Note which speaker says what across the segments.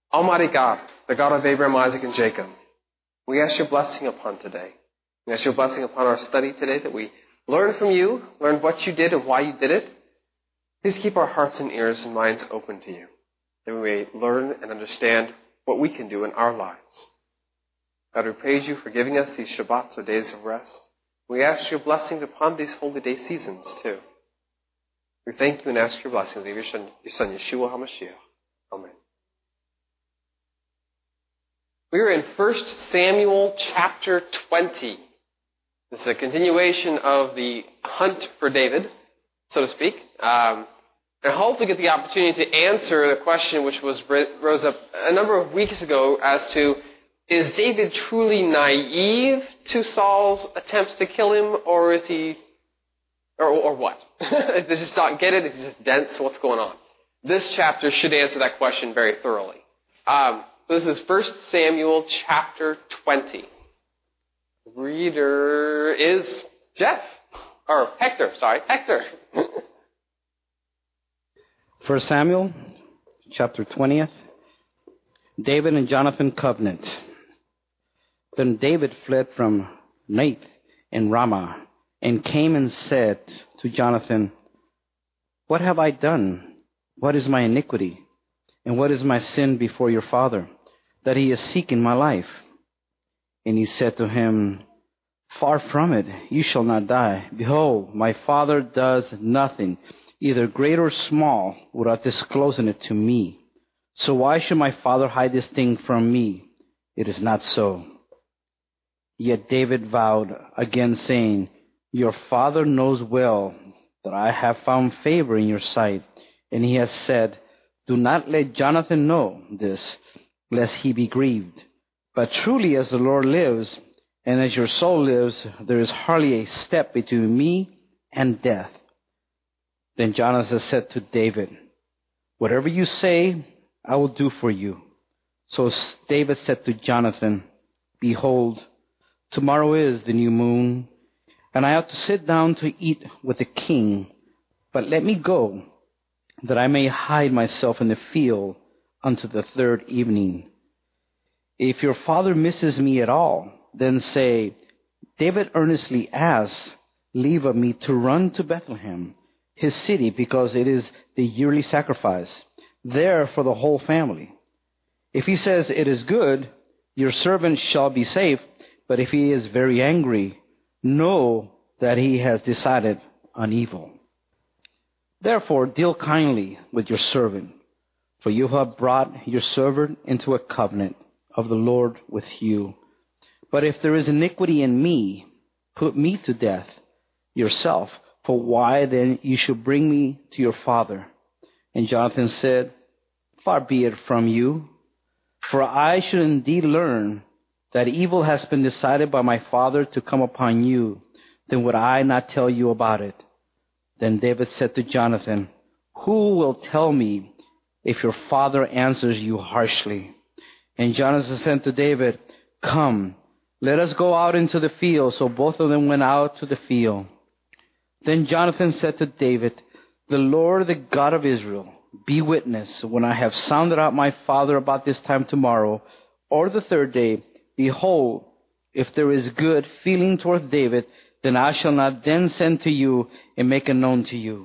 Speaker 1: Almighty God, the God of Abraham, Isaac, and Jacob, we ask your blessing upon today. We ask your blessing upon our study today, that we learn from you, learn what you did and why you did it. Please keep our hearts and ears and minds open to you, that we may learn and understand what we can do in our lives. God, we praise you for giving us these Shabbats or days of rest. We ask your blessings upon these holy day seasons too. We thank you and ask your blessings of your son Yeshua HaMashiach. Amen. We are in 1 Samuel chapter 20. This is a continuation of the hunt for David, so to speak. And hopefully get the opportunity to answer the question which rose up a number of weeks ago as to, is David truly naive to Saul's attempts to kill him, or is he, or what? Does he just not get it? Is he just dense? What's going on? This chapter should answer that question very thoroughly. So this is 1 Samuel chapter 20. Reader is Hector.
Speaker 2: 1 Samuel chapter 20th. David and Jonathan covenant. Then David fled from Nath in Ramah and came and said to Jonathan, "What have I done? What is my iniquity? And what is my sin before your father, that he is seeking my life?" And he said to him, "Far from it, you shall not die. Behold, my father does nothing, either great or small, without disclosing it to me. So why should my father hide this thing from me? It is not so." Yet David vowed again, saying, "Your father knows well that I have found favor in your sight." And he has said, "Do not let Jonathan know this, lest he be grieved. But truly as the Lord lives, and as your soul lives, there is hardly a step between me and death." Then Jonathan said to David, "Whatever you say, I will do for you." So David said to Jonathan, "Behold, tomorrow is the new moon, and I ought to sit down to eat with the king. But let me go, that I may hide myself in the field unto the third evening. If your father misses me at all, then say, David earnestly asks leave of me to run to Bethlehem, his city, because it is the yearly sacrifice there for the whole family. If he says it is good, your servant shall be safe. But if he is very angry, know that he has decided on evil. Therefore, deal kindly with your servant, for you have brought your servant into a covenant of the Lord with you. But if there is iniquity in me, put me to death yourself, for why then you should bring me to your father?" And Jonathan said, "Far be it from you, for I should indeed learn that evil has been decided by my father to come upon you, then would I not tell you about it." Then David said to Jonathan, "Who will tell me if your father answers you harshly?" And Jonathan said to David, "Come, let us go out into the field." So both of them went out to the field. Then Jonathan said to David, "The Lord, the God of Israel, be witness, when I have sounded out my father about this time tomorrow, or the third day, behold, if there is good feeling toward David, then I shall not then send to you and make it known to you.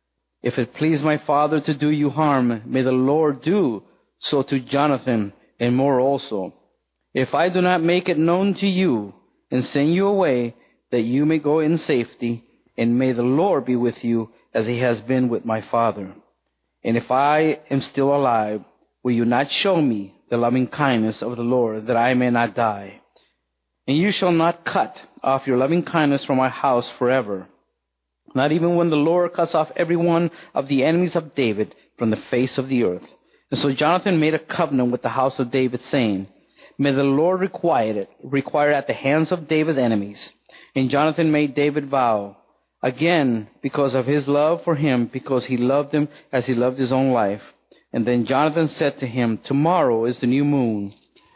Speaker 2: If it please my father to do you harm, may the Lord do so to Jonathan and more also. If I do not make it known to you and send you away, that you may go in safety, and may the Lord be with you as he has been with my father. And if I am still alive, will you not show me the loving kindness of the Lord, that I may not die? And you shall not cut off your loving kindness from my house forever, not even when the Lord cuts off every one of the enemies of David from the face of the earth." And so Jonathan made a covenant with the house of David, saying, "May the Lord require at the hands of David's enemies." And Jonathan made David vow, again, because of his love for him, because he loved him as he loved his own life. And then Jonathan said to him, "Tomorrow is the new moon,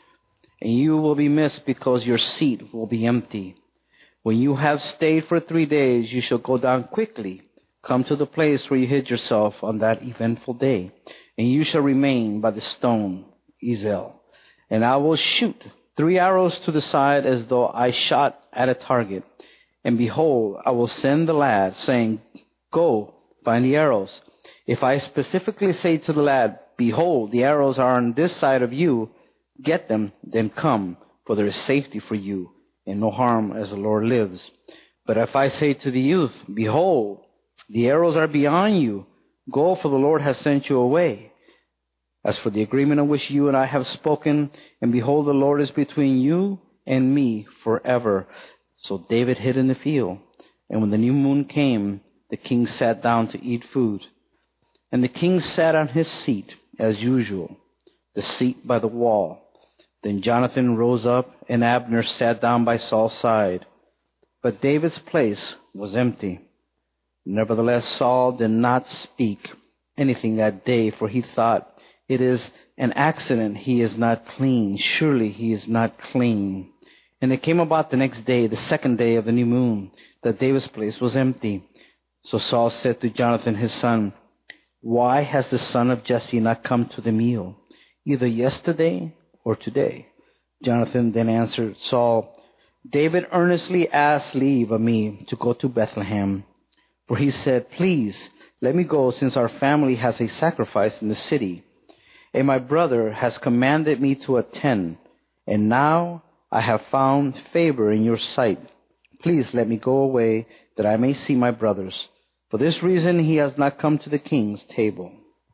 Speaker 2: and you will be missed because your seat will be empty. When you have stayed for 3 days, you shall go down quickly, come to the place where you hid yourself on that eventful day, and you shall remain by the stone Ezel. And I will shoot 3 arrows to the side as though I shot at a target. And behold, I will send the lad, saying, Go, find the arrows. If I specifically say to the lad, Behold, the arrows are on this side of you, get them, then come, for there is safety for you, and no harm as the Lord lives. But if I say to the youth, Behold, the arrows are beyond you, go, for the Lord has sent you away. As for the agreement of which you and I have spoken, and behold, the Lord is between you and me forever. So David hid in the field. And when the new moon came, the king sat down to eat food. And the king sat on his seat, as usual, the seat by the wall. Then Jonathan rose up, and Abner sat down by Saul's side. But David's place was empty. Nevertheless, Saul did not speak anything that day, for he thought, It is an accident, he is not clean. Surely he is not clean. And it came about the next day, the second day of the new moon, that David's place was empty. So Saul said to Jonathan his son, Why has the son of Jesse not come to the meal, either yesterday or today? Jonathan then answered Saul, David earnestly asked leave of me to go to Bethlehem. For he said, Please, let me go, since our family has a sacrifice in the city. And my brother has commanded me to attend. And now I have found favor in your sight. Please let me go away, that I may see my brothers. For this reason he has not come to the king's table.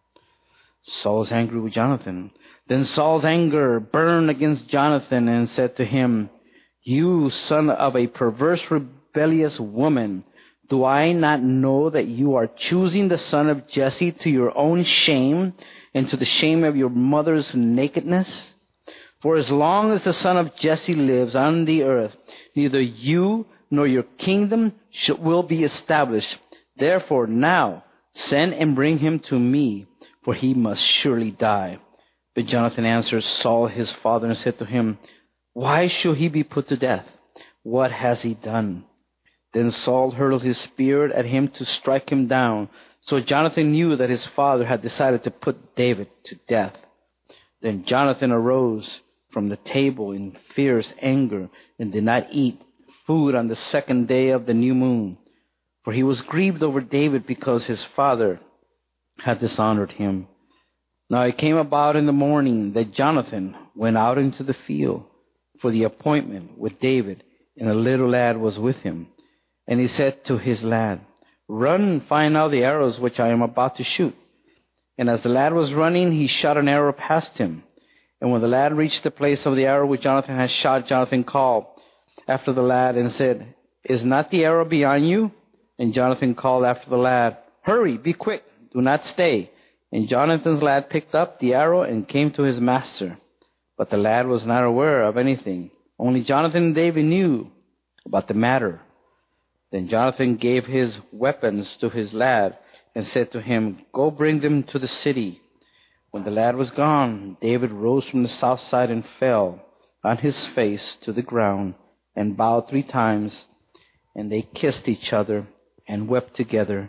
Speaker 2: Saul was angry with Jonathan. Then Saul's anger burned against Jonathan and said to him, You son of a perverse, rebellious woman, do I not know that you are choosing the son of Jesse to your own shame and to the shame of your mother's nakedness? For as long as the son of Jesse lives on the earth, neither you nor your kingdom will be established. Therefore now send and bring him to me, for he must surely die. But Jonathan answered Saul his father and said to him, Why should he be put to death? What has he done? Then Saul hurled his spear at him to strike him down. So Jonathan knew that his father had decided to put David to death. Then Jonathan arose from the table in fierce anger and did not eat food on the second day of the new moon. For he was grieved over David because his father had dishonored him. Now it came about in the morning that Jonathan went out into the field for the appointment with David, and a little lad was with him. And he said to his lad, Run and find now the arrows which I am about to shoot. And as the lad was running, he shot an arrow past him. And when the lad reached the place of the arrow which Jonathan had shot, Jonathan called after the lad and said, Is not the arrow beyond you? And Jonathan called after the lad, Hurry, be quick, do not stay. And Jonathan's lad picked up the arrow and came to his master. But the lad was not aware of anything. Only Jonathan and David knew about the matter. Then Jonathan gave his weapons to his lad and said to him, Go bring them to the city. When the lad was gone, David rose from the south side and fell on his face to the ground and bowed 3 times. And they kissed each other and wept together,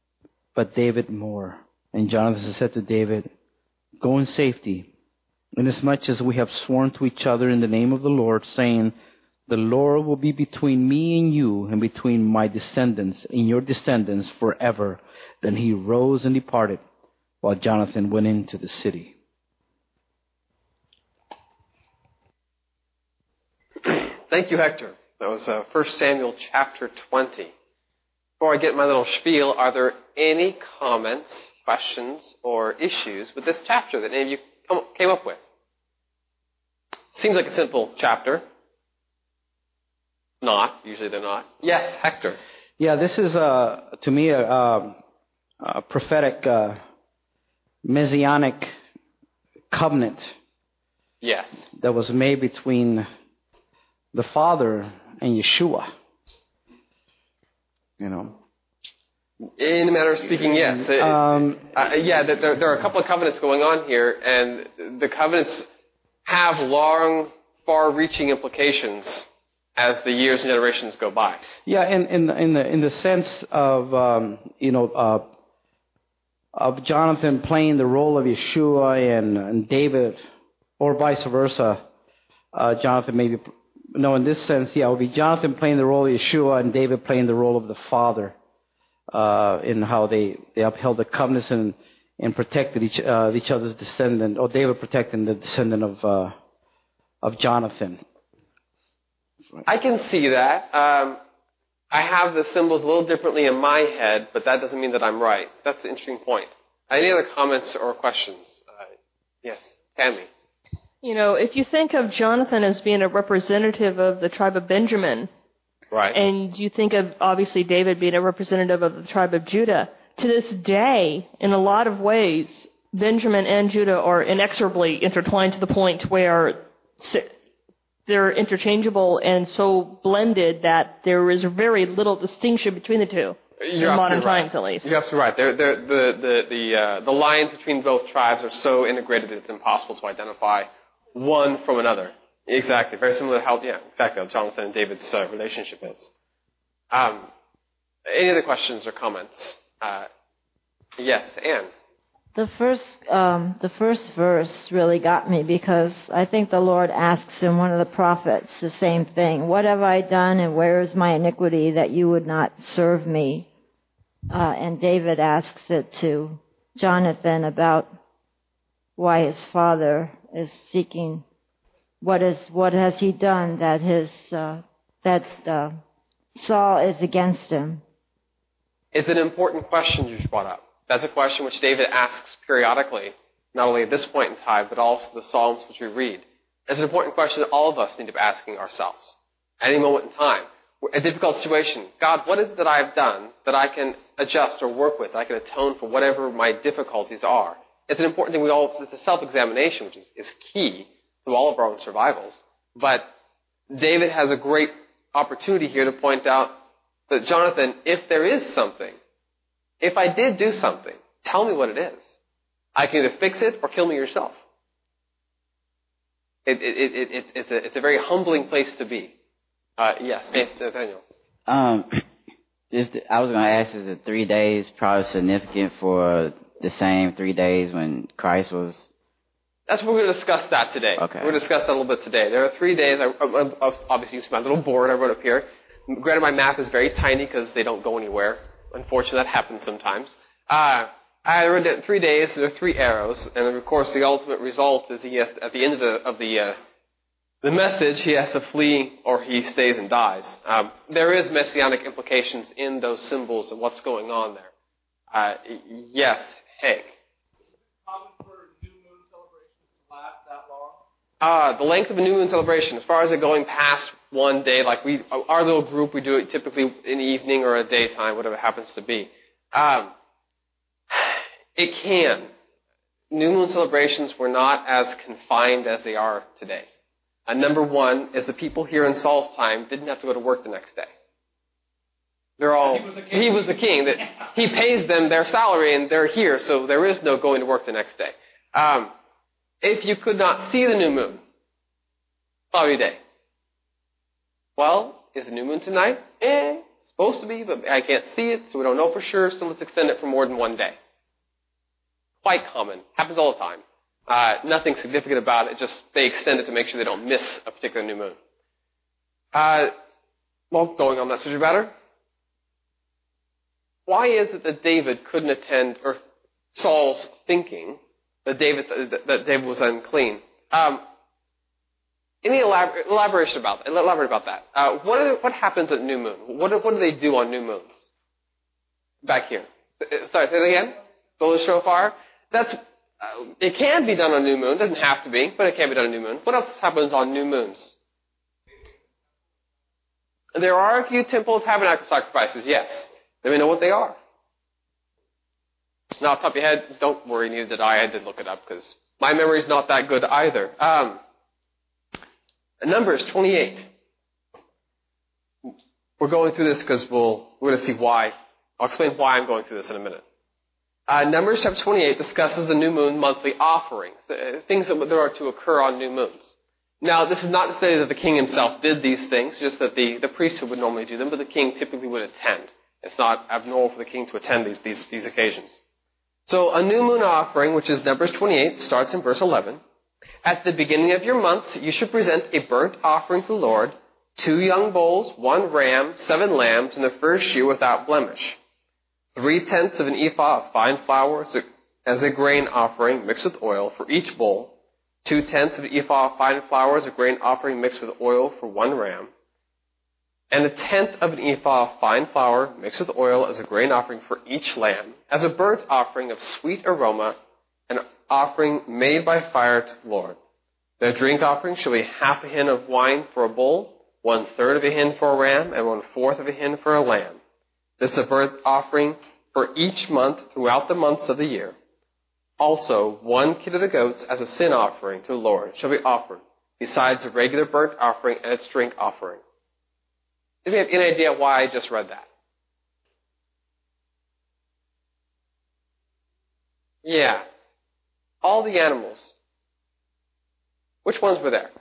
Speaker 2: but David more. And Jonathan said to David, Go in safety, inasmuch as we have sworn to each other in the name of the Lord, saying, The Lord will be between me and you, and between my descendants and your descendants forever. Then he rose and departed, while Jonathan went into the city.
Speaker 1: Thank you, Hector. That was 1 Samuel chapter 20. Before I get my little spiel, are there any comments, questions, or issues with this chapter that any of you came up with? Seems like a simple chapter. Not. Usually they're not. Yes, Hector.
Speaker 2: Yeah, this is, to me, a prophetic, messianic covenant.
Speaker 1: Yes.
Speaker 2: That was made between the Father and Yeshua. You know.
Speaker 1: In a manner of speaking, yes. There are a couple of covenants going on here, and the covenants have long, far-reaching implications as the years and generations go by.
Speaker 2: Yeah, in the sense of of Jonathan playing the role of Yeshua and David or vice versa. Jonathan maybe, no, in this sense, yeah, it would be Jonathan playing the role of Yeshua and David playing the role of the father in how they upheld the covenants and protected each other's descendant, or David protecting the descendant of Jonathan.
Speaker 1: I can see that. I have the symbols a little differently in my head, but that doesn't mean that I'm right. That's an interesting point. Any other comments or questions? Yes, Tammy.
Speaker 3: You know, if you think of Jonathan as being a representative of the tribe of Benjamin,
Speaker 1: right,
Speaker 3: and you think of, obviously, David being a representative of the tribe of Judah, to this day, in a lot of ways, Benjamin and Judah are inexorably intertwined to the point where they're interchangeable and so blended that there is very little distinction between the two. In modern times, at least.
Speaker 1: You're absolutely right. The lines between both tribes are so integrated that it's impossible to identify one from another. Exactly. Very similar to how Jonathan and David's relationship is. Any other questions or comments? Yes, Anne.
Speaker 4: The first verse really got me because I think the Lord asks in one of the prophets the same thing. What have I done and where is my iniquity that you would not serve me? And David asks it to Jonathan about why his father is seeking. What has he done that Saul is against him?
Speaker 1: It's an important question you just brought up. That's a question which David asks periodically, not only at this point in time, but also the Psalms which we read. It's an important question that all of us need to be asking ourselves at any moment in time. A difficult situation. God, what is it that I have done that I can adjust or work with, that I can atone for whatever my difficulties are? It's an important thing it's a self-examination, which is key to all of our own survivals. But David has a great opportunity here to point out that, Jonathan, if there is something, if I did do something, tell me what it is. I can either fix it or kill me yourself. It's a very humbling place to be. Yes, Nathaniel.
Speaker 5: I was going to ask, is the 3 days probably significant for the same 3 days when Christ was?
Speaker 1: That's what we're going to discuss that today.
Speaker 5: Okay.
Speaker 1: We're going to discuss that a little bit today. There are 3 days. Obviously, you see my little board I wrote up here. Granted, my math is very tiny because they don't go anywhere. Unfortunately, that happens sometimes. I wrote it 3 days. There are 3 arrows, and of course, the ultimate result is he has to, at the end of the message, he has to flee or he stays and dies. There is messianic implications in those symbols and what's going on there. Yes, Hank.
Speaker 6: Common for new moon celebrations to last that long?
Speaker 1: The length of a new moon celebration, as far as it going past one day, like our little group, we do it typically in the evening or a daytime, whatever it happens to be. It can. New moon celebrations were not as confined as they are today. Number one is the people here in Saul's time didn't have to go to work the next day. He was the king. He pays them their salary and they're here, so there is no going to work the next day. If you could not see the new moon, cloudy day. Well, is the new moon tonight? It's supposed to be, but I can't see it, so we don't know for sure, so let's extend it for more than one day. Quite common. Happens all the time. Nothing significant about it, just they extend it to make sure they don't miss a particular new moon. Going on that subject matter, why is it that David couldn't attend, or Saul's thinking that David was unclean? Any elaborate about that? What happens at new moon? What do they do on new moons? Back here. Sorry, say that again? Blow the shofar? It can be done on new moon. It doesn't have to be, but it can be done on new moon. What else happens on new moons? There are a few temple tabernacle sacrifices, yes. Let me know what they are. Now, off the top of your head, don't worry, neither did I. I did look it up because my memory's not that good either. Numbers 28. We're going through this because we're going to see why. I'll explain why I'm going through this in a minute. Numbers chapter 28 discusses the new moon monthly offerings, things that are to occur on new moons. Now, this is not to say that the king himself did these things, just that the priesthood would normally do them, but the king typically would attend. It's not abnormal for the king to attend these occasions. So a new moon offering, which is Numbers 28, starts in verse 11. At the beginning of your months, you should present a burnt offering to the Lord, 2 young bulls, 1 ram, 7 lambs in the first year without blemish. 3/10 of an ephah of fine flour as a grain offering mixed with oil for each bull. 2/10 of an ephah of fine flour as a grain offering mixed with oil for 1 ram. And 1/10 of an ephah of fine flour mixed with oil as a grain offering for each lamb, as a burnt offering of sweet aroma, an offering made by fire to the Lord. Their drink offering shall be half a hin of wine for a bull, 1/3 of a hin for a ram, and 1/4 of a hin for a lamb. This is the burnt offering for each month throughout the months of the year. Also, 1 kid of the goats as a sin offering to the Lord shall be offered, besides the regular burnt offering and its drink offering. Do we have any idea why I just read that? Yeah. All the animals. Which ones were there?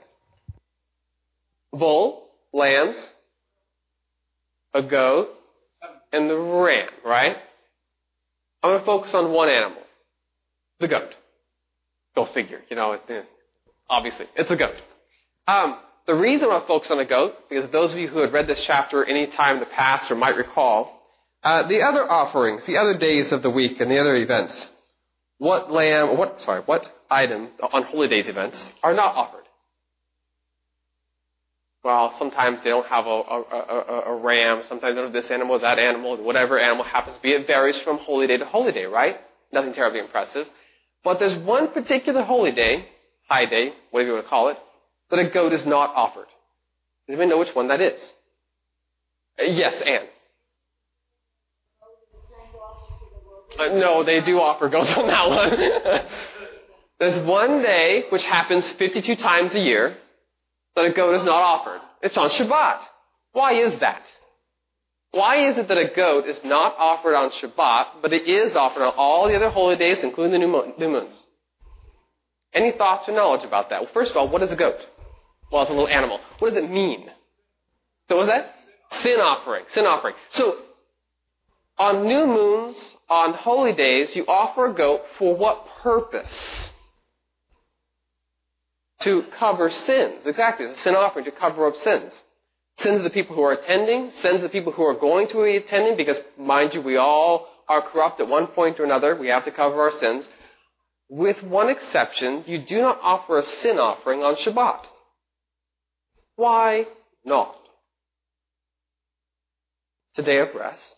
Speaker 1: Bull, lambs, a goat, and the ram, right? I'm going to focus on one animal. The goat. Go figure. Obviously, it's a goat. The reason I focus on a goat, because those of you who had read this chapter any time in the past or might recall, the other offerings, the other days of the week and the other events, what item on holy days events are not offered? Well, sometimes they don't have a ram, sometimes they don't have this animal, that animal, whatever animal happens to be. It varies from holy day, right? Nothing terribly impressive. But there's one particular holy day, high day, whatever you want to call it, that a goat is not offered. Does anybody know which one that is? Yes, Anne. No, they do offer goats on that one. There's one day, which happens 52 times a year, that a goat is not offered. It's on Shabbat. Why is that? Why is it that a goat is not offered on Shabbat, but it is offered on all the other holy days, including the new moons? Any thoughts or knowledge about that? Well, first of all, what is a goat? Well, it's a little animal. What does it mean? So what was that? Sin offering. Sin offering. So, on new moons, on holy days, you offer a goat for what purpose? To cover sins. Exactly. It's a sin offering to cover up sins. Sins of the people who are attending, sins of the people who are going to be attending, because, mind you, we all are corrupt at one point or another. We have to cover our sins. With one exception, you do not offer a sin offering on Shabbat. Why not? It's a day of rest.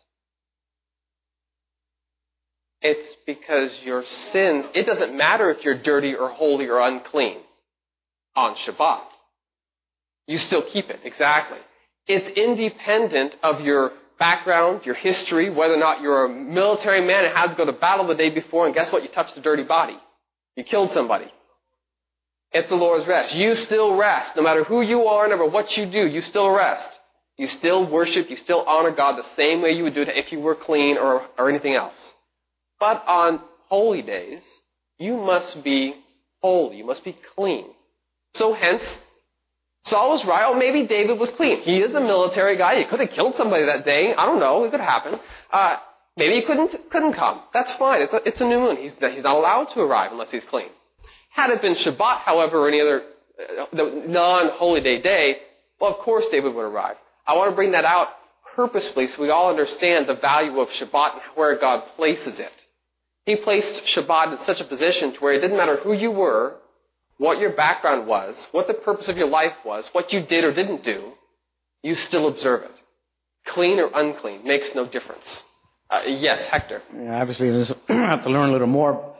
Speaker 1: It's because your sins, it doesn't matter if you're dirty or holy or unclean on Shabbat. You still keep it, exactly. It's independent of your background, your history, whether or not you're a military man and had to go to battle the day before, and guess what? You touched a dirty body. You killed somebody. It's the Lord's rest. You still rest. No matter who you are, no matter what you do, you still rest. You still worship, you still honor God the same way you would do it if you were clean or anything else. But on holy days, you must be holy. You must be clean. So hence, Saul was right. Oh, maybe David was clean. He is a military guy. He could have killed somebody that day. I don't know. It could happen. Maybe he couldn't come. That's fine. It's a new moon. He's not allowed to arrive unless he's clean. Had it been Shabbat, however, or any other non-holy day, well, of course David would arrive. I want to bring that out purposefully so we all understand the value of Shabbat and where God places it. He placed Shabbat in such a position to where it didn't matter who you were, what your background was, what the purpose of your life was, what you did or didn't do, you still observe it. Clean or unclean makes no difference. Yes, Hector.
Speaker 2: Yeah, obviously, I have to learn a little more.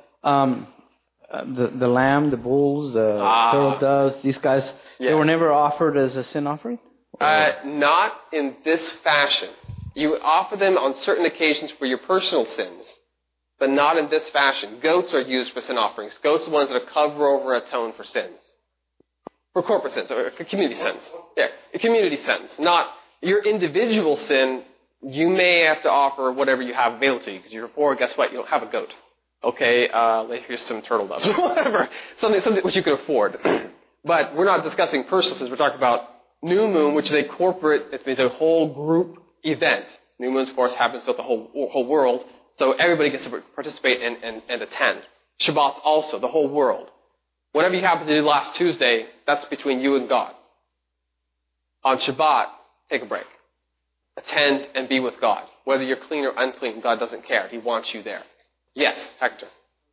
Speaker 2: The lamb, the bulls, the turtle doves, these guys, they were never offered as a sin offering?
Speaker 1: Not in this fashion. You offer them on certain occasions for your personal sins, but not in this fashion. Goats are used for sin offerings. Goats are the ones that cover over and atone for sins. For corporate sins, or for community sins. Yeah, community sins. Not your individual sin. You may have to offer whatever you have available to you, because you're poor, guess what? You don't have a goat. Okay, here's some turtle doves, whatever. Something which you can afford. But we're not discussing personal sins. We're talking about new moon, which is a corporate, it means a whole group event. New moons, of course, happens throughout the whole world, so everybody gets to participate and attend. Shabbat's also, the whole world. Whatever you happen to do last Tuesday, that's between you and God. On Shabbat, take a break. Attend and be with God. Whether you're clean or unclean, God doesn't care. He wants you there. Yes, Hector.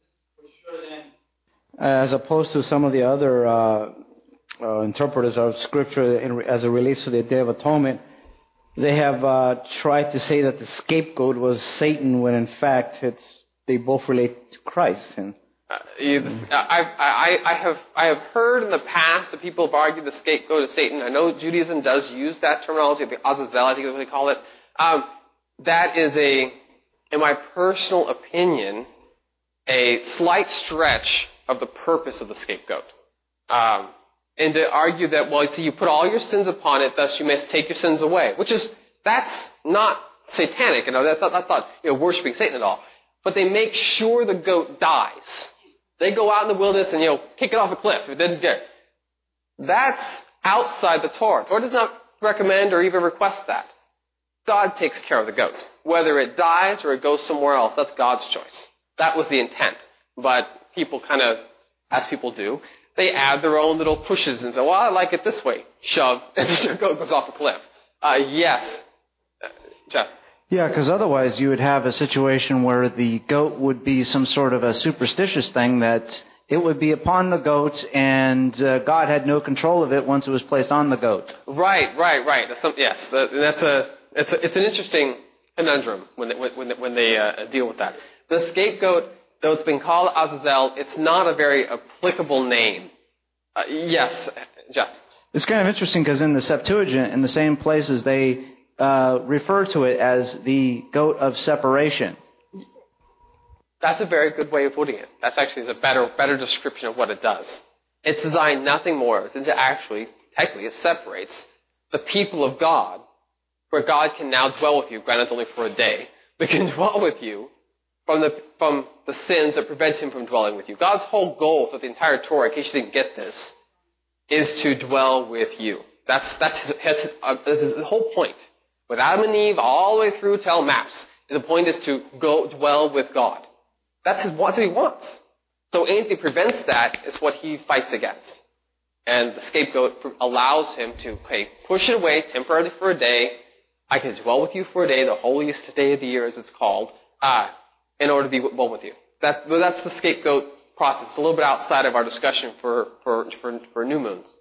Speaker 2: As opposed to some of the other interpreters of Scripture as it relates to the Day of Atonement, they have tried to say that the scapegoat was Satan, when in fact they both relate to Christ. And
Speaker 1: I have heard in the past that people have argued the scapegoat is Satan. I know Judaism does use that terminology, the Azazel, I think is what they call it. That is in my personal opinion, a slight stretch of the purpose of the scapegoat. And to argue that, well, you see, you put all your sins upon it, thus you must take your sins away. That's not satanic, that's not worshiping Satan at all. But they make sure the goat dies. They go out in the wilderness and, kick it off a cliff. It didn't get. That's outside the Torah. Torah does not recommend or even request that. God takes care of the goat. Whether it dies or it goes somewhere else, that's God's choice. That was the intent. But people kind of, as people do, they add their own little pushes and say, well, I like it this way. Shove, and the goat goes off a cliff. Yes. Jeff?
Speaker 7: Yeah, because otherwise you would have a situation where the goat would be some sort of a superstitious thing, that it would be upon the goat and God had no control of it once it was placed on the goat. Right.
Speaker 1: Yes, it's an interesting conundrum when they deal with that. The scapegoat, though it's been called Azazel, it's not a very applicable name. Yes, Jeff?
Speaker 7: It's kind of interesting because in the Septuagint, in the same places, they refer to it as the goat of separation.
Speaker 1: That's a very good way of putting it. That's actually a better description of what it does. It's designed nothing more than to technically, it separates the people of God, where God can now dwell with you, granted only for a day, but can dwell with you from the sins that prevent him from dwelling with you. God's whole goal for the entire Torah, in case you didn't get this, is to dwell with you. That's his whole point. With Adam and Eve, all the way through to El Maps, the point is to go dwell with God. That's what he wants. So anything that prevents that is what he fights against. And the scapegoat allows him to push it away temporarily for a day. I can dwell with you for a day, the holiest day of the year as it's called, in order to be one with you. That's the scapegoat process. It's a little bit outside of our discussion for new moons.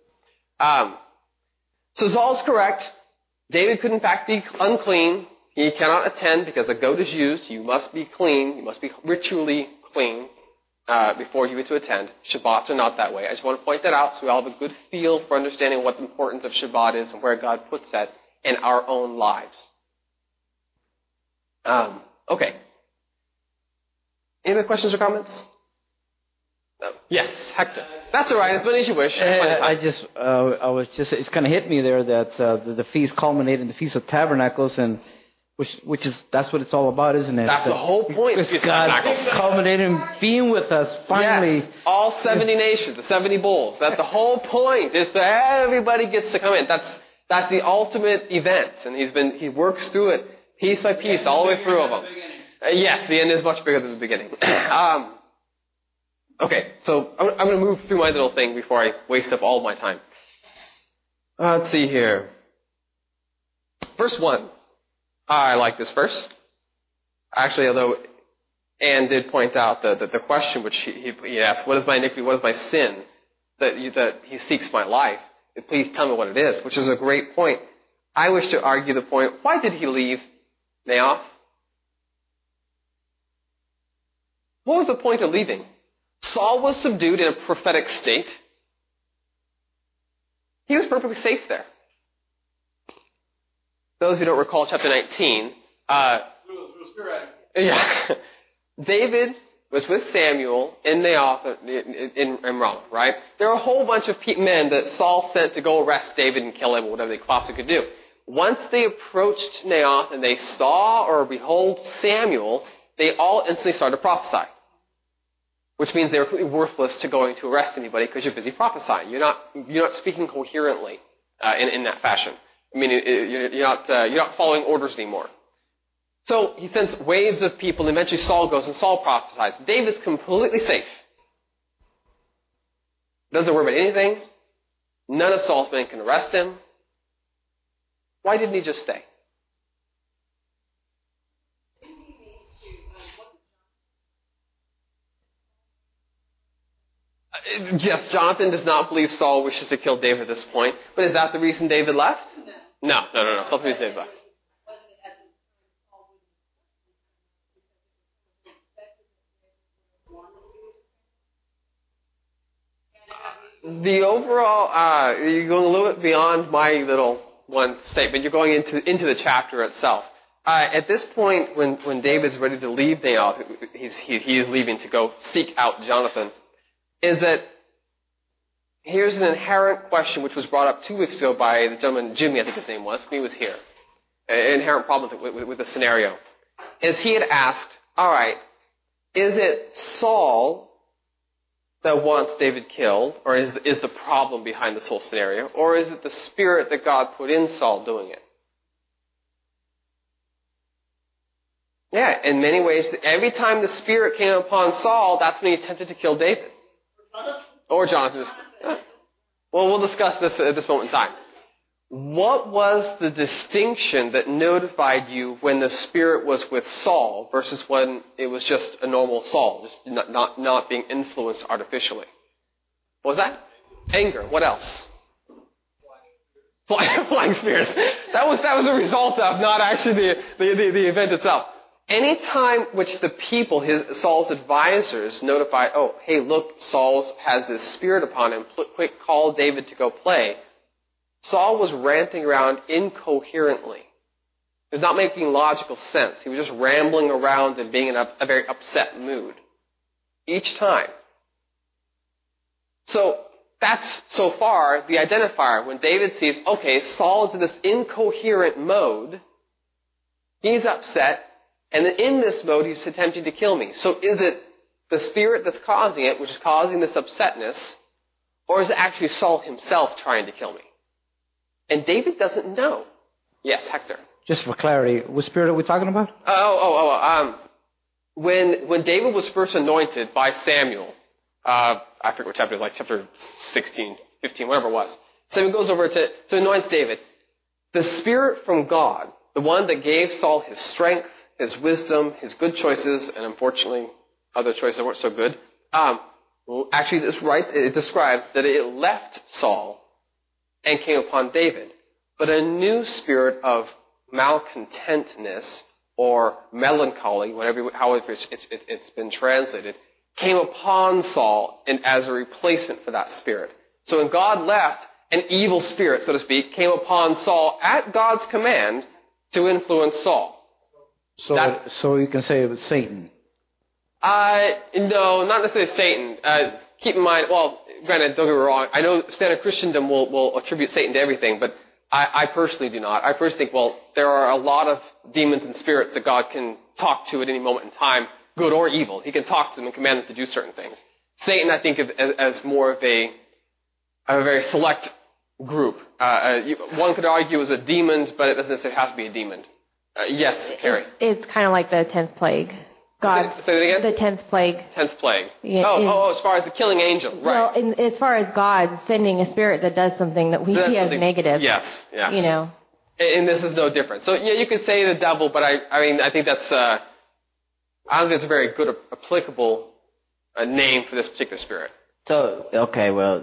Speaker 1: So Saul's correct. David could in fact be unclean. He cannot attend because a goat is used. You must be clean. You must be ritually clean before you get to attend. Shabbats are not that way. I just want to point that out so we all have a good feel for understanding what the importance of Shabbat is and where God puts that in our own lives. Okay. Any other questions or comments? No. Yes, Hector. That's all right. As many as you wish.
Speaker 2: It's kind of hit me there that the feast culminated in the Feast of Tabernacles, and which is, that's what it's all about, isn't it?
Speaker 1: That's the whole point.
Speaker 2: It's God culminating, being with us, finally.
Speaker 1: Yes, all 70 nations, the 70 bulls. That's the whole point, is that everybody gets to come in. That's the ultimate event, and he works through it piece by piece, all the way through of them. Yes, the end is much bigger than the beginning. Okay, so I'm going to move through my little thing before I waste up all my time. Let's see here. Verse 1. I like this verse. Actually, although Anne did point out the question which he asked, what is my iniquity, what is my sin, that he seeks my life. Please tell me what it is, which is a great point. I wish to argue the point, why did he leave Naioth? What was the point of leaving? Saul was subdued in a prophetic state. He was perfectly safe there. Those who don't recall chapter 19, David was with Samuel in Naioth in Ramah, right? There are a whole bunch of men that Saul sent to go arrest David and kill him, or whatever they possibly could do. Once they approached Naioth and they saw or behold Samuel, they all instantly started to prophesy. Which means they're completely worthless to going to arrest anybody because you're busy prophesying. You're not speaking coherently in that fashion. I mean, you're not following orders anymore. So he sends waves of people, and eventually Saul goes and Saul prophesies. David's completely safe. doesn't worry about anything. None of Saul's men can arrest him. Why didn't he just stay? Yes, Jonathan does not believe Saul wishes to kill David at this point, but is that the reason David left? No. It's not the reason David left. The overall, you're going a little bit beyond my little one statement. You're going into the chapter itself. At this point, when David's ready to leave Naioth, he is leaving to go seek out Jonathan, is that here's an inherent question which was brought up 2 weeks ago by the gentleman, Jimmy, I think his name was, when he was here. An inherent problem with the scenario. Is he had asked, all right, is it Saul that wants David killed, or is the problem behind this whole scenario, or is it the spirit that God put in Saul doing it? Yeah, in many ways, every time the spirit came upon Saul, that's when he attempted to kill David. Or Jonathan. Well, we'll discuss this at this moment in time. What was the distinction that notified you when the spirit was with Saul versus when it was just a normal Saul, just not being influenced artificially? What was that? Anger. What else? Flying spirits. That was a result of, not actually the event itself. Any time which the people, Saul's advisors, notify, oh, hey, look, Saul has this spirit upon him, quick, call David to go play. Saul was ranting around incoherently. He was not making logical sense. He was just rambling around and being in a very upset mood. Each time. So that's, so far, the identifier. When David sees, okay, Saul is in this incoherent mode, he's upset, and in this mode he's attempting to kill me. So is it the spirit that's causing it, which is causing this upsetness, or is it actually Saul himself trying to kill me? And David doesn't know. Yes, Hector.
Speaker 2: Just for clarity, what spirit are we talking about?
Speaker 1: When David was first anointed by Samuel, I forget what chapter it was, like chapter 16, 15, whatever it was. Samuel goes over to anoint David. The spirit from God, the one that gave Saul his strength, his wisdom, his good choices, and unfortunately other choices that weren't so good, actually it described that it left Saul and came upon David. But a new spirit of malcontentness or melancholy, however it's been translated, came upon Saul and as a replacement for that spirit. So when God left, an evil spirit, so to speak, came upon Saul at God's command to influence Saul.
Speaker 2: So you can say it was Satan.
Speaker 1: No, not necessarily Satan. Keep in mind, well, granted, don't get me wrong, I know standard Christendom will attribute Satan to everything, but I personally do not. I personally think, well, there are a lot of demons and spirits that God can talk to at any moment in time, good or evil. He can talk to them and command them to do certain things. Satan, I think, as more of a very select group. One could argue it was a demon, but it doesn't necessarily have to be a demon. Yes, Carrie.
Speaker 8: It's kind of like the 10th plague. God,
Speaker 1: say that again?
Speaker 8: The 10th plague.
Speaker 1: 10th plague.
Speaker 8: Yeah,
Speaker 1: as far as the killing angel, right.
Speaker 8: Well, as far as God sending a spirit that does something that we see as negative.
Speaker 1: Yes.
Speaker 8: You know.
Speaker 1: And this is no different. So, yeah, you could say the devil, but I think that's, I don't think it's a very good applicable name for this particular spirit.
Speaker 5: So, okay, well,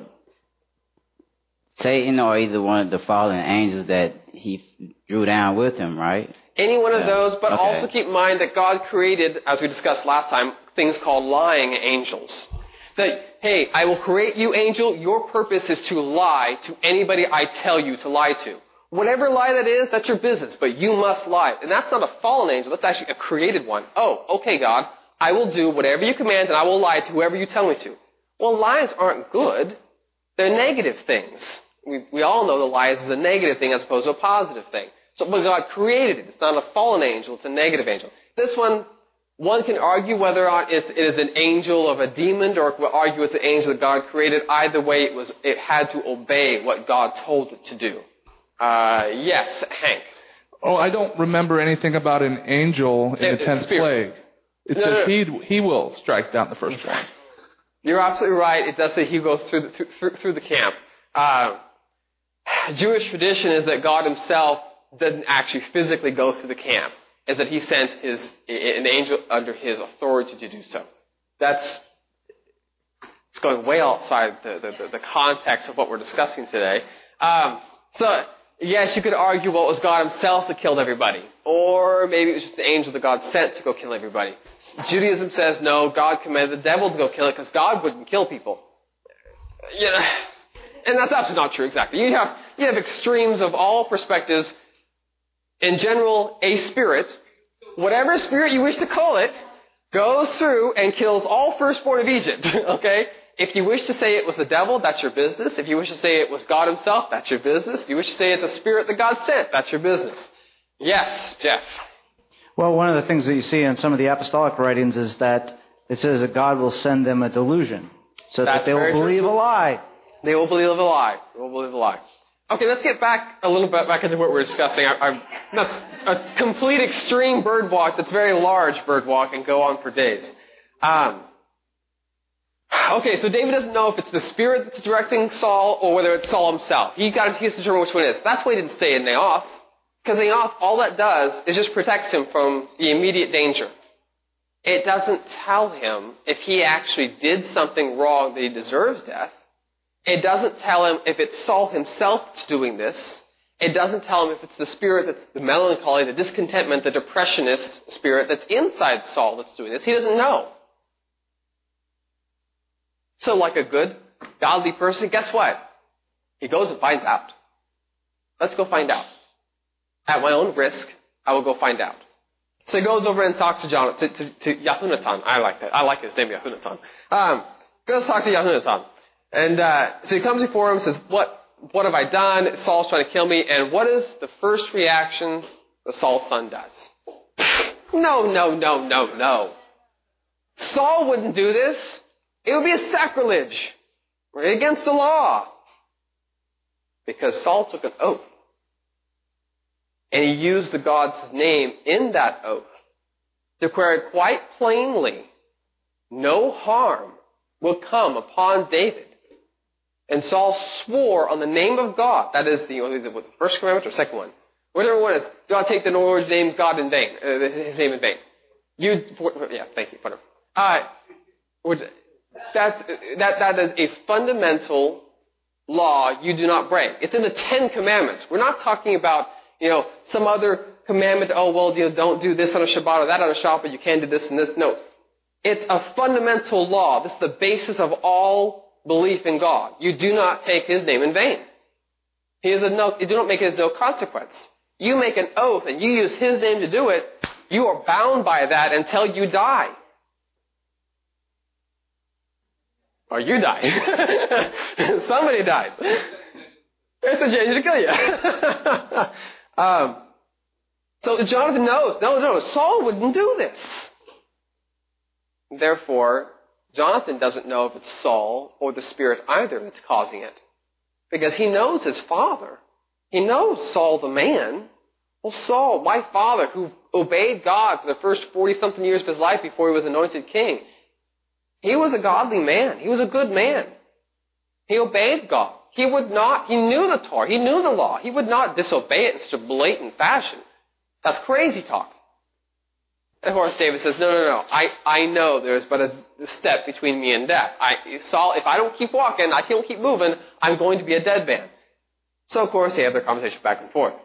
Speaker 5: Satan or either one of the fallen angels that he drew down with him, right?
Speaker 1: Any one of those, but also keep in mind that God created, as we discussed last time, things called lying angels. That, hey, I will create you, angel. Your purpose is to lie to anybody I tell you to lie to. Whatever lie that is, that's your business, but you must lie. And that's not a fallen angel, that's actually a created one. Oh, okay, God, I will do whatever you command and I will lie to whoever you tell me to. Well, lies aren't good. They're negative things. We all know that lies is a negative thing as opposed to a positive thing. So, but God created it. It's not a fallen angel, it's a negative angel. This one can argue whether or not it is an angel of a demon, or argue it's an angel that God created. Either way, it had to obey what God told it to do. Yes, Hank.
Speaker 6: Oh, I don't remember anything about an angel in the 10th plague. It says he will strike down the first one.
Speaker 1: You're absolutely right. It does say he goes through the camp. Jewish tradition is that God himself didn't actually physically go through the camp. Is that he sent an angel under his authority to do so. It's going way outside the context of what we're discussing today. So, yes, you could argue, well, it was God himself that killed everybody. Or maybe it was just the angel that God sent to go kill everybody. Judaism says, no, God commanded the devil to go kill it because God wouldn't kill people. You know, and that's absolutely not true, exactly. You have extremes of all perspectives. In general, a spirit, whatever spirit you wish to call it, goes through and kills all firstborn of Egypt, okay? If you wish to say it was the devil, that's your business. If you wish to say it was God himself, that's your business. If you wish to say it's a spirit that God sent, that's your business. Yes, Jeff.
Speaker 7: Well, one of the things that you see in some of the apostolic writings is that it says that God will send them a delusion so that they will believe a lie.
Speaker 1: They will believe a lie. They will believe a lie. Okay, let's get back a little bit back into what we're discussing. That's a complete extreme bird walk that's very large bird walk and go on for days. Okay, so David doesn't know if it's the spirit that's directing Saul or whether it's Saul himself. He has to determine which one it is. That's why he didn't stay in Naoth. Because Naoth, all that does is just protects him from the immediate danger. It doesn't tell him if he actually did something wrong that he deserves death. It doesn't tell him if it's Saul himself that's doing this. It doesn't tell him if it's the spirit that's the melancholy, the discontentment, the depressionist spirit that's inside Saul that's doing this. He doesn't know. So like a good, godly person, guess what? He goes and finds out. Let's go find out. At my own risk, I will go find out. So he goes over and talks to Yahunatan. I like that. I like his name, Yahunatan. Goes to talk to Yahunatan. And so he comes before him and says, what have I done? Saul's trying to kill me. And what is the first reaction that Saul's son does? No. Saul wouldn't do this. It would be a sacrilege. Right against the law. Because Saul took an oath. And he used the God's name in that oath to declare it quite plainly, no harm will come upon David. And Saul swore on the name of God. That is the first commandment or second one? Whatever one is. Do not take the Lord's name God in vain. His name in vain. Thank you. That is a fundamental law you do not break. It's in the 10 Commandments. We're not talking about, some other commandment, don't do this on a Shabbat or that on a Shabbat, but you can do this and this. No. It's a fundamental law. This is the basis of all belief in God. You do not take his name in vain. You do not make it as no consequence. You make an oath and you use his name to do it, you are bound by that until you die. Or you die. Somebody dies. There's a change to kill you. So Jonathan knows. No, Saul wouldn't do this. Therefore, Jonathan doesn't know if it's Saul or the spirit either that's causing it. Because he knows his father. He knows Saul the man. Well, Saul, my father, who obeyed God for the first 40-something years of his life before he was anointed king, he was a godly man. He was a good man. He obeyed God. He knew the Torah. He knew the law. He would not disobey it in such a blatant fashion. That's crazy talk. And of course, David says, no. I know there's but a step between me and death. Saul, if I don't keep walking, I don't keep moving, I'm going to be a dead man. So, of course, they have their conversation back and forth.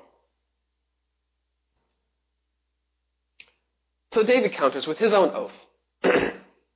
Speaker 1: So David counters with his own oath.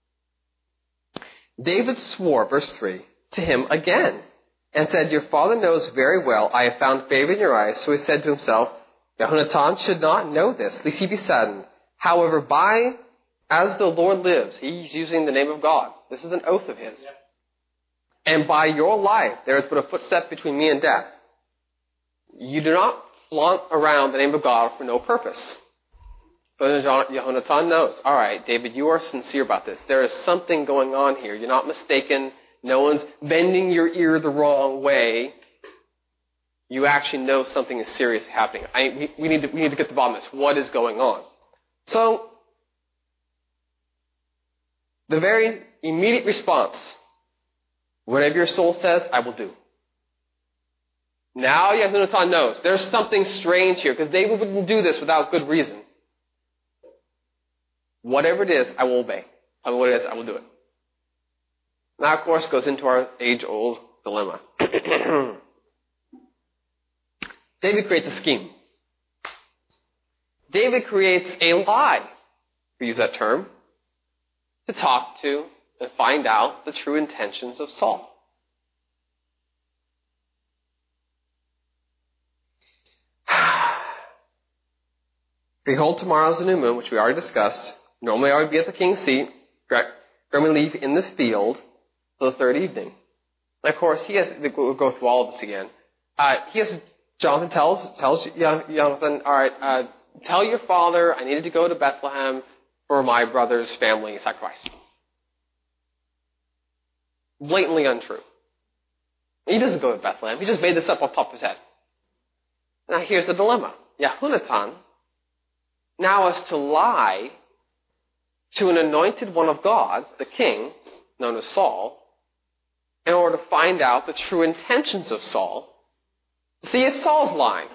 Speaker 1: David swore, verse 3, to him again, and said, your father knows very well I have found favor in your eyes. So he said to himself, Yehonatan should not know this, lest he be saddened. However, as the Lord lives, he's using the name of God. This is an oath of his. And by your life, there is but a footstep between me and death. You do not flaunt around the name of God for no purpose. So Yehonatan knows, all right, David, you are sincere about this. There is something going on here. You're not mistaken. No one's bending your ear the wrong way. You actually know something is serious happening. We need to get to the bottom of this. What is going on? So, The very immediate response, whatever your soul says, I will do. Now Yehonatan knows there's something strange here, because David wouldn't do this without good reason. Whatever it is, I will obey. What it is, I will do it. Now, of course, goes into our age-old dilemma. David creates a scheme. David creates a lie, we use that term, to talk to and find out the true intentions of Saul. Behold, tomorrow is the new moon, which we already discussed. Normally I would be at the king's seat. Graham leave in the field for the third evening. And of course, we'll go through all of this again. Jonathan tells Jonathan, all right, tell your father I needed to go to Bethlehem for my brother's family sacrifice. Blatantly untrue. He doesn't go to Bethlehem. He just made this up off the top of his head. Now here's the dilemma. Yehonatan now has to lie to an anointed one of God, the king, known as Saul, in order to find out the true intentions of Saul. See if Saul's lying.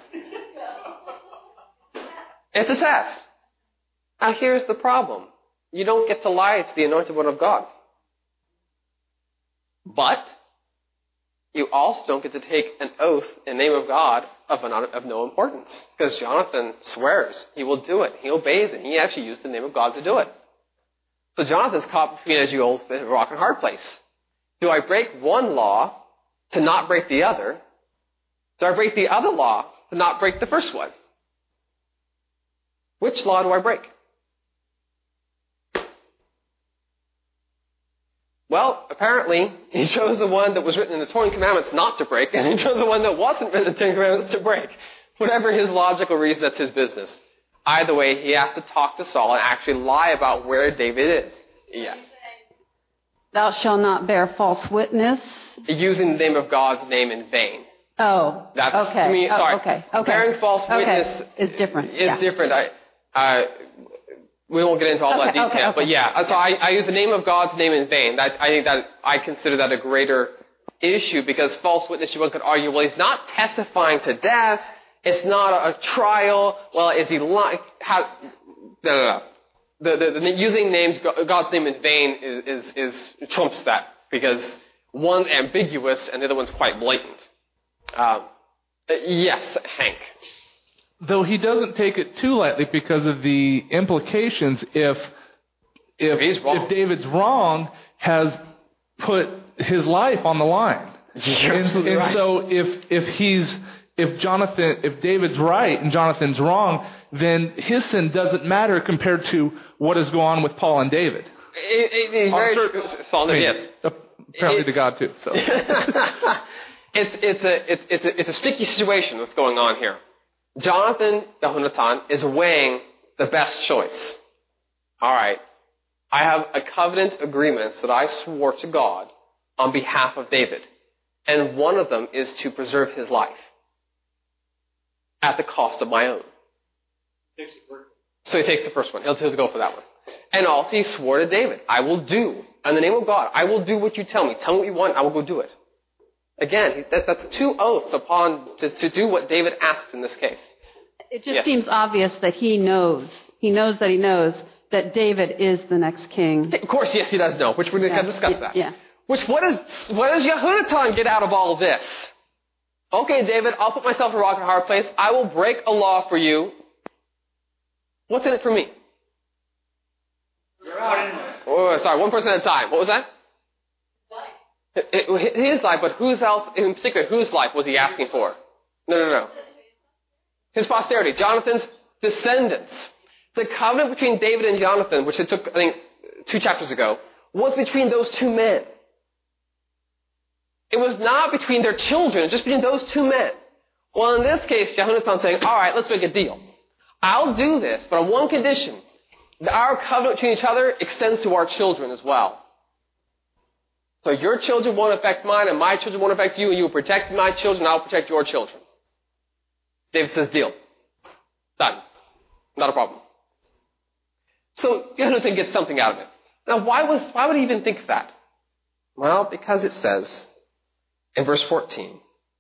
Speaker 1: It's a test. Now here's the problem. You don't get to lie to the anointed one of God. But you also don't get to take an oath in the name of God of no importance. Because Jonathan swears he will do it. He obeys it. He actually used the name of God to do it. So Jonathan's caught between, as you old, a rock and hard place. Do I break one law to not break the other? Do I break the other law to not break the first one? Which law do I break? Well, apparently, he chose the one that was written in the Ten Commandments not to break, and he chose the one that wasn't written in the Ten Commandments to break. Whatever his logical reason, that's his business. Either way, he has to talk to Saul and actually lie about where David is. Yes.
Speaker 9: Thou shalt not bear false witness.
Speaker 1: Using the name of God's name in vain.
Speaker 9: Oh,
Speaker 1: That's,
Speaker 9: okay.
Speaker 1: I mean, sorry.
Speaker 9: Okay.
Speaker 1: Bearing false witness
Speaker 9: is different.
Speaker 1: It's different. We won't get into all that detail, but yeah. So I use the name of God's name in vain. I consider that a greater issue, because false witness, one could argue, well, he's not testifying to death. It's not a trial. Well, is he lying? No. The using God's name in vain is trumps that, because one's ambiguous and the other one's quite blatant. Yes, Hank.
Speaker 6: Though he doesn't take it too lightly because of the implications if David's wrong, has put his life on the line. And so if David's right and Jonathan's wrong, then his sin doesn't matter compared to what is going on with Paul and David. Apparently to God too. So
Speaker 1: it's a sticky situation that's going on here. Jonathan, Yehonatan, is weighing the best choice. All right, I have a covenant agreement that I swore to God on behalf of David, and one of them is to preserve his life at the cost of my own. So he takes the first one. He'll go for that one. And also he swore to David, I will do, in the name of God, I will do what you tell me. Tell me what you want, I will go do it. Again, that's two oaths to do what David asked in this case.
Speaker 9: It just seems obvious that he knows that David is the next king.
Speaker 1: Of course, yes, he does know, which we're going to discuss that.
Speaker 9: Yeah.
Speaker 1: What does Yehonatan get out of all of this? Okay, David, I'll put myself in a rock and a hard place. I will break a law for you. What's in it for me? One person at a time. What was that? His life, but whose else, in particular, whose life was he asking for? No. His posterity, Jonathan's descendants. The covenant between David and Jonathan, which it took, I think, 2 chapters ago, was between those two men. It was not between their children, just between those two men. Well, in this case, Yehonatan saying, all right, let's make a deal. I'll do this, but on one condition. Our covenant between each other extends to our children as well. So your children won't affect mine, and my children won't affect you, and you will protect my children, and I'll protect your children. David says, deal. Done. Not a problem. So Yehonatan gets something out of it. Now, why would he even think of that? Well, because it says in verse 14.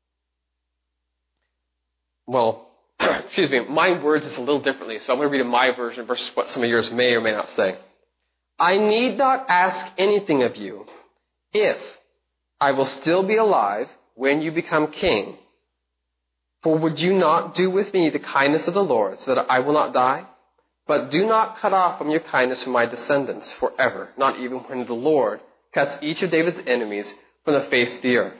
Speaker 1: Well, excuse me, my words is a little differently, so I'm going to read in my version versus what some of yours may or may not say. I need not ask anything of you if I will still be alive when you become king. For would you not do with me the kindness of the Lord, so that I will not die? But do not cut off from your kindness from my descendants forever, not even when the Lord cuts each of David's enemies from the face of the earth.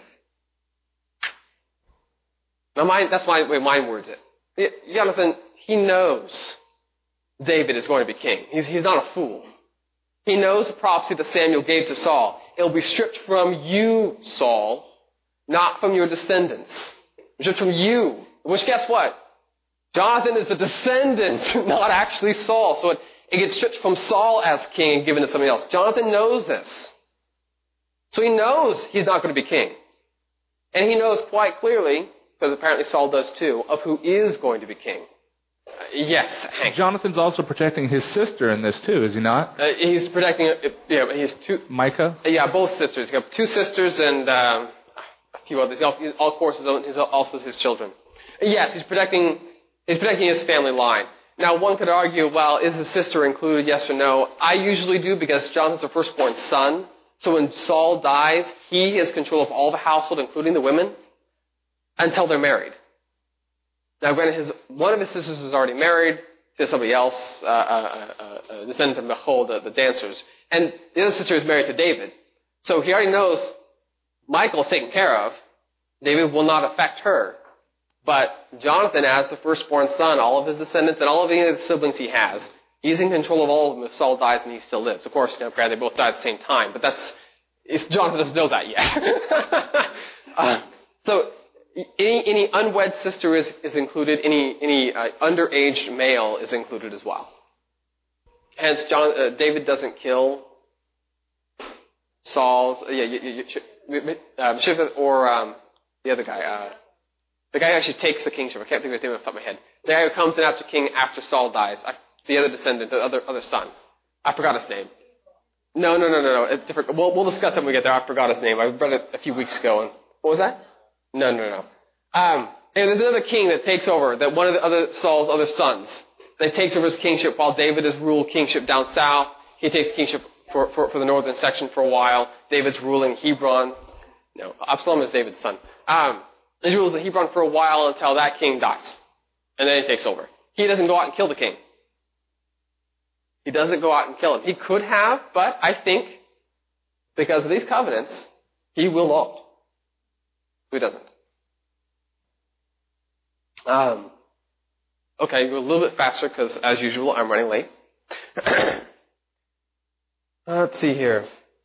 Speaker 1: Now, that's my way mine words it. Jonathan, he knows David is going to be king. He's not a fool. He knows the prophecy that Samuel gave to Saul. It will be stripped from you, Saul, not from your descendants. Stripped from you. Which, guess what? Jonathan is the descendant, not actually Saul. So it gets stripped from Saul as king and given to somebody else. Jonathan knows this. So he knows he's not going to be king. And he knows quite clearly, because apparently Saul does too, of who is going to be king. Yes, Hank.
Speaker 6: Jonathan's also protecting his sister in this too, is he not?
Speaker 1: He's protecting, he's two...
Speaker 6: Micah?
Speaker 1: Yeah, both sisters. He's got two sisters and a few others. All courses, also his children. Yes, he's protecting his family line. Now, one could argue, well, is his sister included, yes or no? I usually do, because Jonathan's the firstborn son. So when Saul dies, he has control of all the household, including the women, until they're married. Now, granted, one of his sisters is already married to somebody else, a descendant of Michal, the dancers. And the other sister is married to David. So he already knows Michael's taken care of. David will not affect her. But Jonathan, as the firstborn son, all of his descendants and all of the siblings he has, he's in control of all of them if Saul dies and he still lives. Of course, granted, they both died at the same time, but Jonathan doesn't know that yet. So any unwed sister is included. Any underage male is included as well. Hence, David doesn't kill Saul's Shiph or the other guy. The guy who actually takes the kingship. I can't think of his name off the top of my head. The guy who comes in after king after Saul dies. The other descendant, the other son. I forgot his name. No. It's different. We'll discuss it when we get there. I forgot his name. I read it a few weeks ago. And what was that? No. And there's another king that takes over, that one of the other Saul's other sons, that takes over his kingship while David has ruled kingship down south. He takes kingship for the northern section for a while. David's ruling Hebron. No, Absalom is David's son. He rules in Hebron for a while until that king dies. And then he takes over. He doesn't go out and kill the king. He doesn't go out and kill him. He could have, but I think because of these covenants, he will not. He doesn't. Okay, go a little bit faster because, as usual, I'm running late. Let's see here.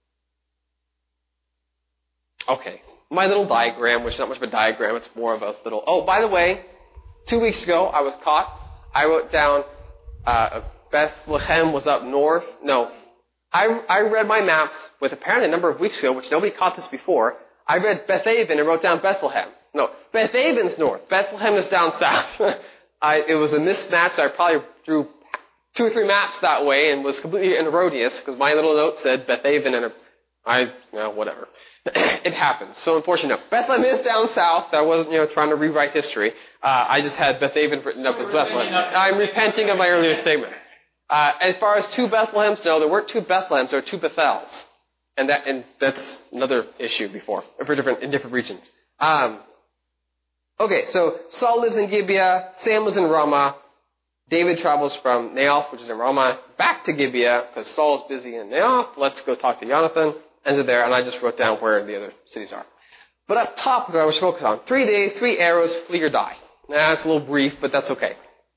Speaker 1: Okay. My little diagram, which is not much of a diagram, it's more of a little... Oh, by the way, 2 weeks ago, I was caught. I wrote down Bethlehem was up north. No. I read my maps with apparently a number of weeks ago, which nobody caught this before. I read Bethaven and wrote down Bethlehem. No, Bethaven's north. Bethlehem is down south. It was a mismatch. I probably drew 2 or 3 maps that way and was completely erroneous because my little note said Bethaven and whatever. It happens. So unfortunately, no. Bethlehem is down south. I wasn't, trying to rewrite history. I just had Bethaven written up as Bethlehem. I'm repenting of my earlier statement. As far as 2 Bethlehems, no, there weren't 2 Bethlehems. There were 2 Bethels. And that's another issue in different regions. Okay, so Saul lives in Gibeah. Sam was in Ramah. David travels from Naoth, which is in Ramah, back to Gibeah because Saul's busy in Naoth. Let's go talk to Jonathan. Ends it there, and I just wrote down where the other cities are. But up top, what I was focused on, 3 days, 3 arrows, flee or die. Now, it's a little brief, but that's okay.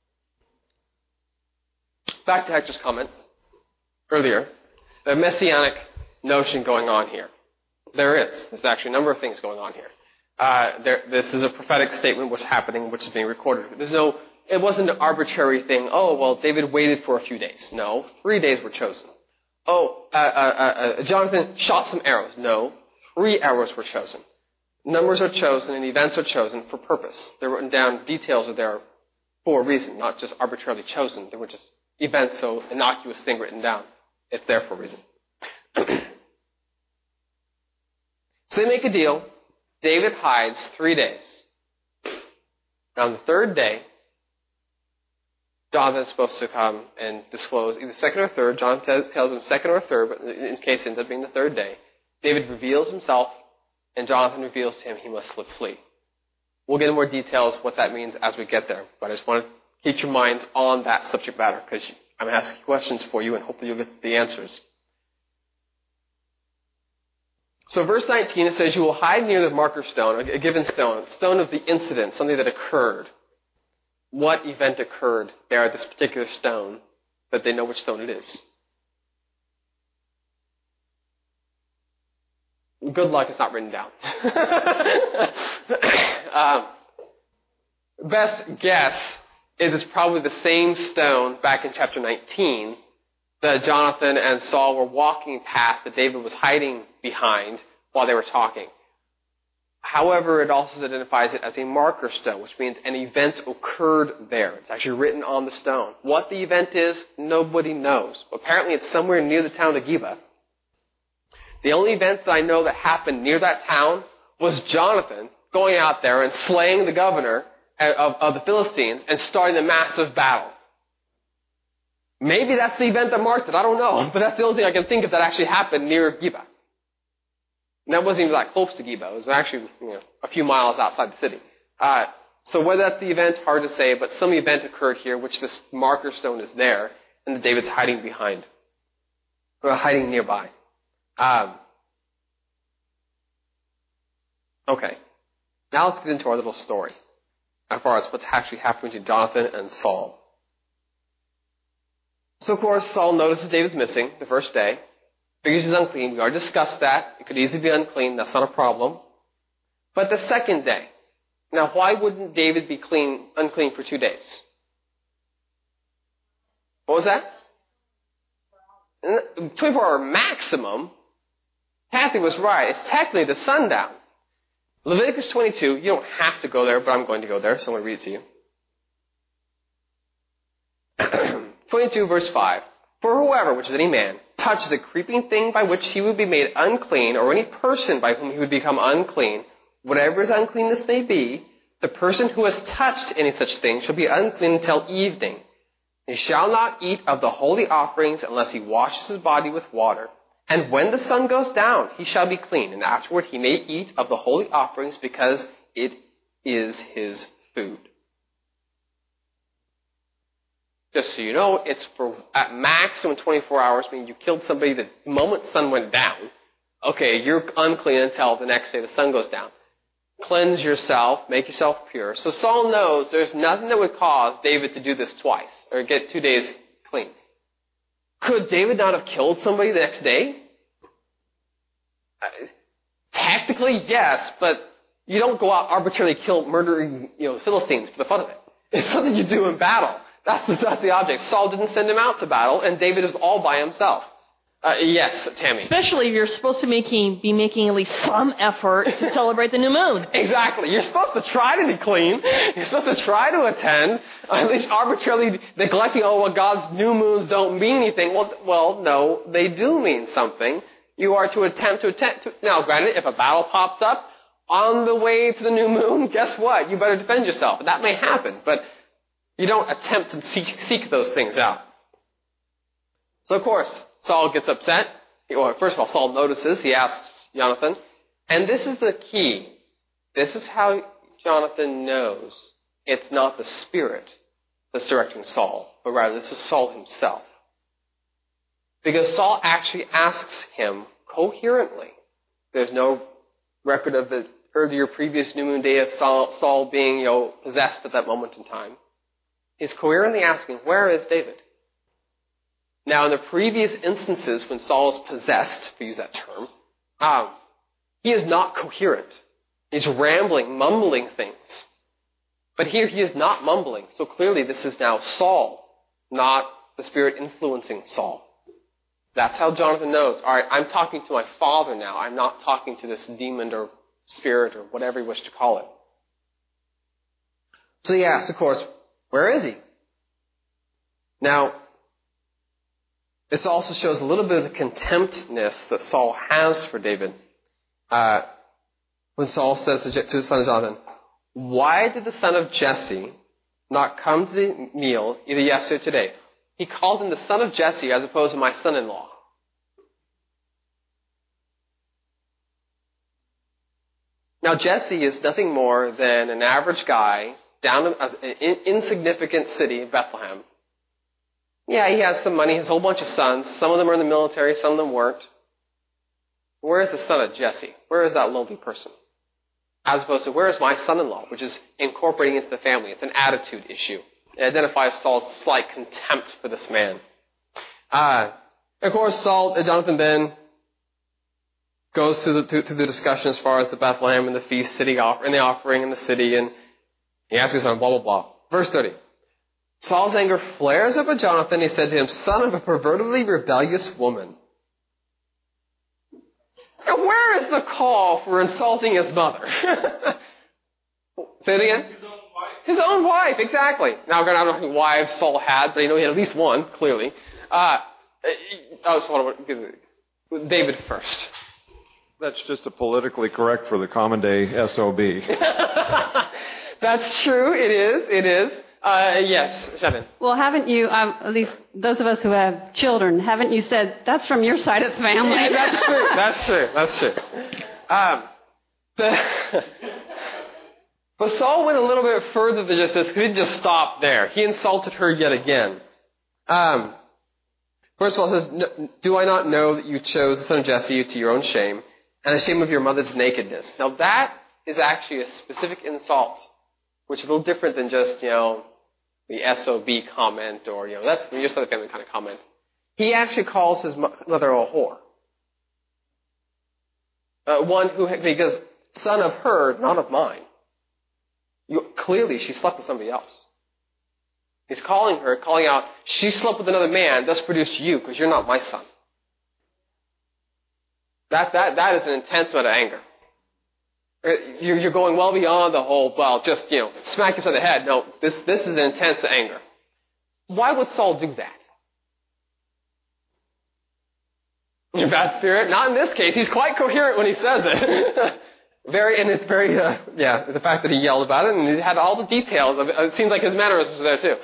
Speaker 1: Back to Hector's comment earlier. The messianic notion going on here. There's actually a number of things going on here. This is a prophetic statement, what's happening, which is being recorded. It wasn't an arbitrary thing. Oh, well, David waited for a few days. No, 3 days were chosen. Jonathan shot some arrows. No, 3 arrows were chosen. Numbers are chosen and events are chosen for purpose. They're written down, details are there for a reason, not just arbitrarily chosen. They were just events, so innocuous thing written down. It's there for a reason. So they make a deal. David hides 3 days. And on the third day, Jonathan is supposed to come and disclose either second or third. Jonathan tells him second or third, but in case it ends up being the third day. David reveals himself, and Jonathan reveals to him he must flee. We'll get into more details what that means as we get there, but I just want to keep your minds on that subject matter because I'm asking questions for you, and hopefully you'll get the answers. So verse 19, it says, you will hide near the marker stone, a given stone of the incident, something that occurred. What event occurred there at this particular stone that they know which stone it is? Good luck, it's not written down. Best guess is it's probably the same stone back in chapter 19 that Jonathan and Saul were walking past that David was hiding behind while they were talking. However, it also identifies it as a marker stone, which means an event occurred there. It's actually written on the stone. What the event is, nobody knows. Apparently, it's somewhere near the town of Geba. The only event that I know that happened near that town was Jonathan going out there and slaying the governor of the Philistines and starting a massive battle. Maybe that's the event that marked it. I don't know. But that's the only thing I can think of that actually happened near Geba. And that wasn't even that close to Geba. It was actually a few miles outside the city. So whether that's the event, hard to say, but some event occurred here, which this marker stone is there, and that David's hiding behind, or hiding nearby. Okay. Now let's get into our little story, as far as what's actually happening to Jonathan and Saul. So of course, Saul notices David's missing the first day. Figures he's unclean. We already discussed that. It could easily be unclean. That's not a problem. But the second day. Now, why wouldn't David be unclean for 2 days? What was that? 24-hour maximum. Kathy was right. It's technically the sundown. Leviticus 22, you don't have to go there, but I'm going to go there, so I'm going to read it to you. 22 verse 5. For whoever, which is any man, touches a creeping thing by which he would be made unclean, or any person by whom he would become unclean, whatever his uncleanness may be, the person who has touched any such thing shall be unclean until evening. He shall not eat of the holy offerings unless he washes his body with water. And when the sun goes down, he shall be clean, and afterward he may eat of the holy offerings because it is his food. Just so you know, it's for at maximum 24 hours, meaning you killed somebody the moment the sun went down. Okay, you're unclean until the next day the sun goes down. Cleanse yourself, make yourself pure. So Saul knows there's nothing that would cause David to do this twice, or get 2 days clean. Could David not have killed somebody the next day? Technically, yes, but you don't go out arbitrarily murdering Philistines for the fun of it. It's something you do in battle. That's the object. Saul didn't send him out to battle, and David was all by himself. Yes, Tammy.
Speaker 3: Especially if you're supposed to be making at least some effort to celebrate the new moon.
Speaker 1: Exactly. You're supposed to try to be clean. You're supposed to try to attend. At least arbitrarily neglecting, God's new moons don't mean anything. Well, no, they do mean something. You are to attempt to attend. Now, granted, if a battle pops up on the way to the new moon, guess what? You better defend yourself. That may happen, but you don't attempt to seek those things out. So, of course, Saul gets upset. First of all, Saul notices. He asks Jonathan. And this is the key. This is how Jonathan knows it's not the Spirit that's directing Saul, but rather this is Saul himself. Because Saul actually asks him coherently. There's no record of the previous new moon day of Saul being possessed at that moment in time. He's coherently asking, where is David? Now, in the previous instances when Saul is possessed, if we use that term, he is not coherent. He's rambling, mumbling things. But here he is not mumbling. So clearly this is now Saul, not the Spirit influencing Saul. That's how Jonathan knows. All right, I'm talking to my father now. I'm not talking to this demon or spirit or whatever you wish to call it. So he asks, of course, where is he? Now, This also shows a little bit of the contemptness that Saul has for David. When Saul says to his son Jonathan, "Why did the son of Jesse not come to the meal either yesterday or today?" He called him the son of Jesse as opposed to my son-in-law. Now, Jesse is nothing more than an average guy down in an insignificant city of Bethlehem. Yeah, he has some money, he has a whole bunch of sons. Some of them are in the military, some of them weren't. Where is the son of Jesse? Where is that lowly person? As opposed to, where is my son-in-law, which is incorporating into the family. It's an attitude issue. It identifies Saul's slight contempt for this man. Of course, Jonathan then goes through the discussion as far as the Bethlehem and the feast city and the offering in the city, and he asks his son, blah, blah, blah. Verse 30. Saul's anger flares up at Jonathan. He said to him, "Son of a pervertedly rebellious woman." Now, where is the call for insulting his mother? Say it again. His own wife, exactly. Now, I don't know how many wives Saul had, but he had at least one, clearly. David first.
Speaker 10: That's just a politically correct for the common day SOB.
Speaker 1: That's true. It is. Yes, Shannon.
Speaker 9: Well, haven't you, at least those of us who have children, haven't you said, that's from your side of the family?
Speaker 1: Yeah, that's true. But Saul went a little bit further than just this, because he didn't just stop there. He insulted her yet again. First of all, it says, "Do I not know that you chose the son of Jesse to your own shame, and the shame of your mother's nakedness?" Now that is actually a specific insult, which is a little different than just, the SOB comment or, that's just another family kind of comment. He actually calls his mother a whore. One who, because son of her, not of mine. Clearly, she slept with somebody else. He's calling out, she slept with another man, thus produced you, because you're not my son. That is an intense amount of anger. You're going well beyond the whole, just, smack yourself in the head. No, this is an intense anger. Why would Saul do that? In a bad spirit? Not in this case. He's quite coherent when he says it. The fact that he yelled about it and he had all the details of it. It seems like his mannerisms were there too.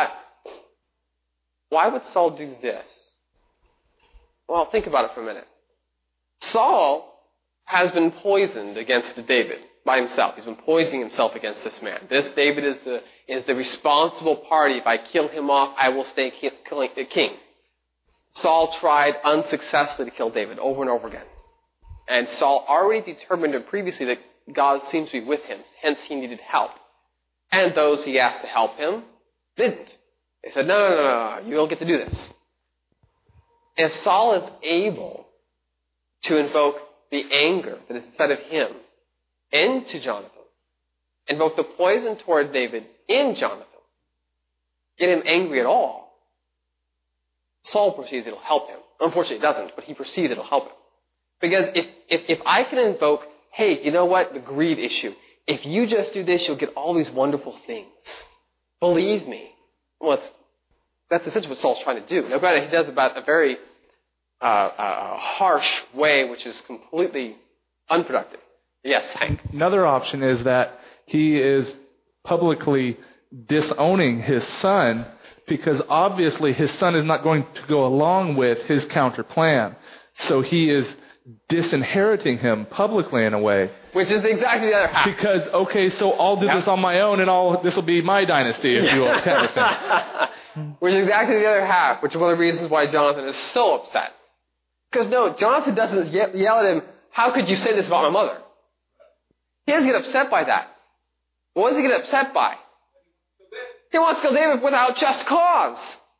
Speaker 1: Why would Saul do this? Well, think about it for a minute. Saul has been poisoned against David by himself. He's been poisoning himself against this man. This David is the responsible party. If I kill him off, I will stay king. Saul tried unsuccessfully to kill David over and over again. And Saul already determined previously that God seems to be with him, hence he needed help. And those he asked to help him didn't. They said, no, you don't get to do this. If Saul is able to invoke the anger that is inside of him into Jonathan, invoke the poison toward David in Jonathan, get him angry at all, Saul perceives it'll help him. Unfortunately, it doesn't, but he perceives it'll help him. Because if I can invoke, hey, you know what, the greed issue, if you just do this, you'll get all these wonderful things. Believe me. Well, that's essentially what Saul's trying to do. Now, granted, he does it about a very harsh way, which is completely unproductive. Yes, Hank.
Speaker 6: Another option is that he is publicly disowning his son because obviously his son is not going to go along with his counter plan. So he is disinheriting him publicly in a way.
Speaker 1: Which is exactly the other half.
Speaker 6: Because, okay, so I'll do this on my own and this will be my dynasty, if you will, kind of thing.
Speaker 1: Which is exactly the other half, which is one of the reasons why Jonathan is so upset. Because no, Jonathan doesn't yell at him, how could you say this about my mother? He doesn't get upset by that. What does he get upset by? He wants to kill David without just cause.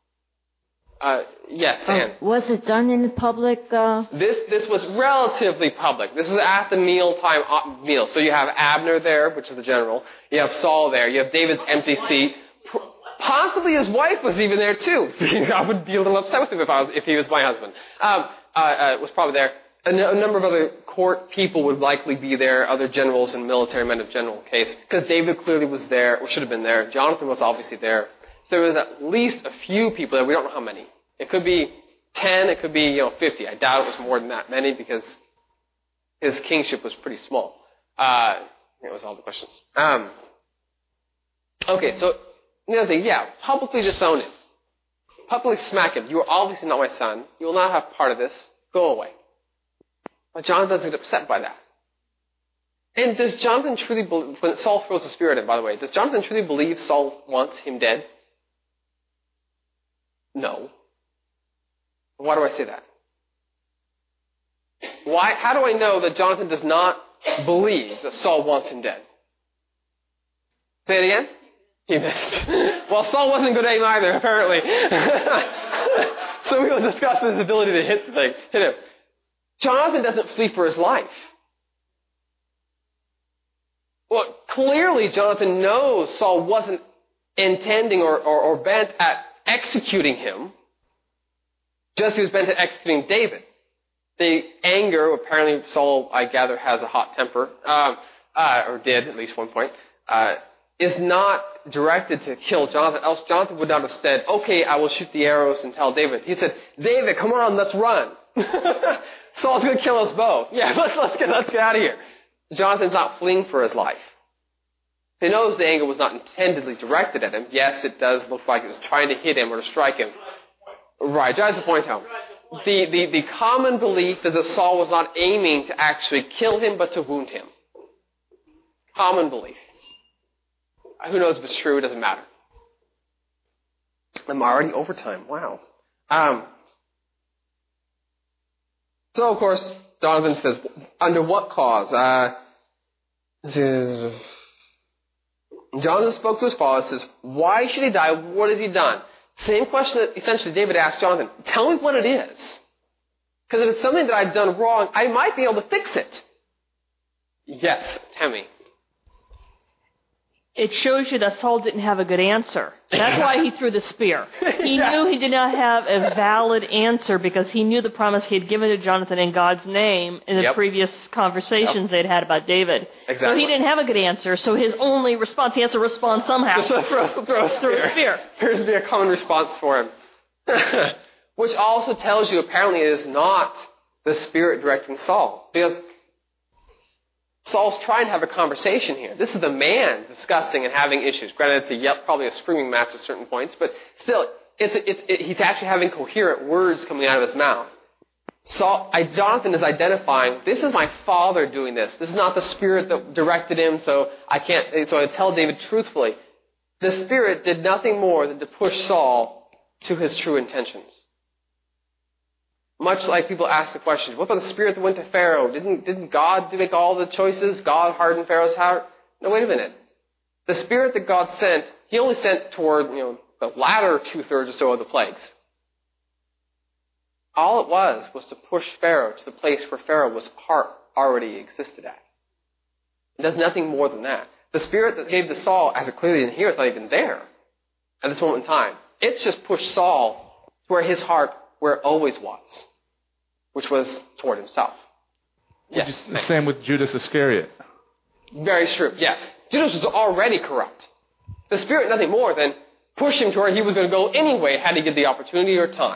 Speaker 1: Yes, Ann.
Speaker 4: Was it done in public?
Speaker 1: This was relatively public. This is at the mealtime meal. So you have Abner there, which is the general. You have Saul there. You have David's empty seat. Possibly his wife was even there too. I would be a little upset with him if he was my husband. Was probably there. A number of other court people would likely be there, other generals and military men of general case, because David clearly was there, or should have been there. Jonathan was obviously there. So there was at least a few people there. We don't know how many. It could be 10, it could be 50. I doubt it was more than that many because his kingship was pretty small. That was all the questions. Okay, so the other thing, publicly disown him. Publicly smack him. You are obviously not my son. You will not have part of this. Go away. But Jonathan doesn't get upset by that. And does Jonathan truly believe, when Saul throws the spear at him, by the way, does Jonathan truly believe Saul wants him dead? No. Why do I say that? Why? How do I know that Jonathan does not believe that Saul wants him dead? Say it again? He missed. Well, Saul wasn't good aim either, apparently. So we will discuss his ability to hit him. Jonathan doesn't flee for his life. Well, clearly Jonathan knows Saul wasn't intending or bent at executing him, just as he was bent at executing David. The anger, apparently Saul, I gather, has a hot temper, or did at least one point, is not directed to kill Jonathan, else Jonathan would not have said, okay, I will shoot the arrows and tell David. He said, David, come on, let's run. Saul's going to kill us both. Yeah, let's get out of here. Jonathan's not fleeing for his life. He knows the anger was not intendedly directed at him. Yes, it does look like it was trying to hit him or to strike him. Right, drives the point home. The common belief is that Saul was not aiming to actually kill him, but to wound him. Common belief. Who knows if it's true? It doesn't matter. I'm already over time. Wow. So, of course, Jonathan says, under what cause? Jonathan spoke to his father, says, why should he die? What has he done? Same question that essentially David asked Jonathan. Tell me what it is. Because if it's something that I've done wrong, I might be able to fix it. Yes, tell me.
Speaker 3: It shows you that Saul didn't have a good answer. That's why he threw the spear. He knew he did not have a valid answer because he knew the promise he had given to Jonathan in God's name in the previous conversations they'd had about David.
Speaker 1: Exactly.
Speaker 3: So he didn't have a good answer, so his only response, he has to respond somehow.
Speaker 1: So throw a spear. Appears to be a common response for him. Which also tells you apparently it is not the Spirit directing Saul. Because Saul's trying to have a conversation here. This is the man discussing and having issues. Granted, it's probably a screaming match at certain points, but still, he's actually having coherent words coming out of his mouth. Jonathan is identifying, this is my father doing this. This is not the Spirit that directed him, so I tell David truthfully. The Spirit did nothing more than to push Saul to his true intentions. Much like people ask the question, what about the Spirit that went to Pharaoh? Didn't God make all the choices? God hardened Pharaoh's heart? No, wait a minute. The Spirit that God sent, He only sent toward, the latter 2/3 or so of the plagues. All it was to push Pharaoh to the place where Pharaoh's heart already existed at. It does nothing more than that. The Spirit that gave to Saul, as it clearly in here, is not even there at this moment in time. It's just pushed Saul to where his heart, where it always was, which was toward himself. Yes.
Speaker 6: Same with Judas Iscariot.
Speaker 1: Very true, yes. Judas was already corrupt. The Spirit, nothing more than push him to where he was going to go anyway had he get the opportunity or time.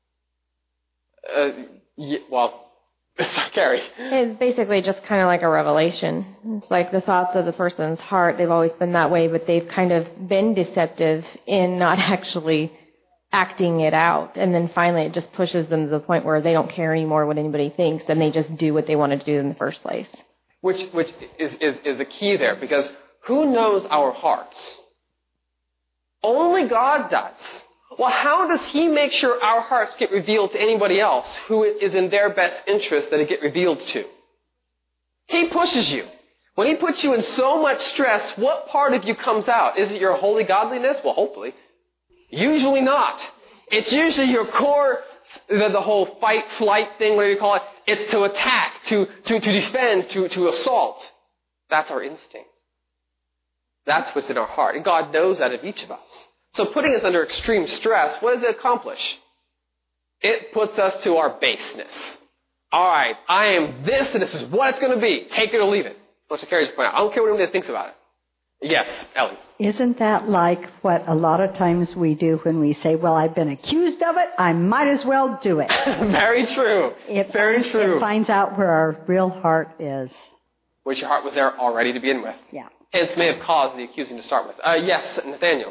Speaker 1: Carrie.
Speaker 8: It's basically just kind of like a revelation. It's like the thoughts of the person's heart, they've always been that way, but they've kind of been deceptive in not actually acting it out. And then finally it just pushes them to the point where they don't care anymore what anybody thinks, and they just do what they wanted to do in the first place.
Speaker 1: Which is the key there, because who knows our hearts? Only God does. Well, how does He make sure our hearts get revealed to anybody else who it is in their best interest that it get revealed to? He pushes you. When He puts you in so much stress, what part of you comes out? Is it your holy godliness? Well, hopefully. Usually not. It's usually your core, the whole fight, flight thing, whatever you call it. It's to attack, to defend, to assault. That's our instinct. That's what's in our heart. And God knows that of each of us. So putting us under extreme stress, what does it accomplish? It puts us to our baseness. All right, I am this, and this is what it's going to be. Take it or leave it. That's what Carrie's point out. I don't care what anybody thinks about it. Yes, Ellen.
Speaker 11: Isn't that like what a lot of times we do when we say, well, I've been accused of it, I might as well do it.
Speaker 1: Very true. Very true.
Speaker 11: It finds out where our real heart is.
Speaker 1: Which your heart was there already to begin with.
Speaker 11: Yeah.
Speaker 1: Hence may have caused the accusing to start with. Yes, Nathaniel.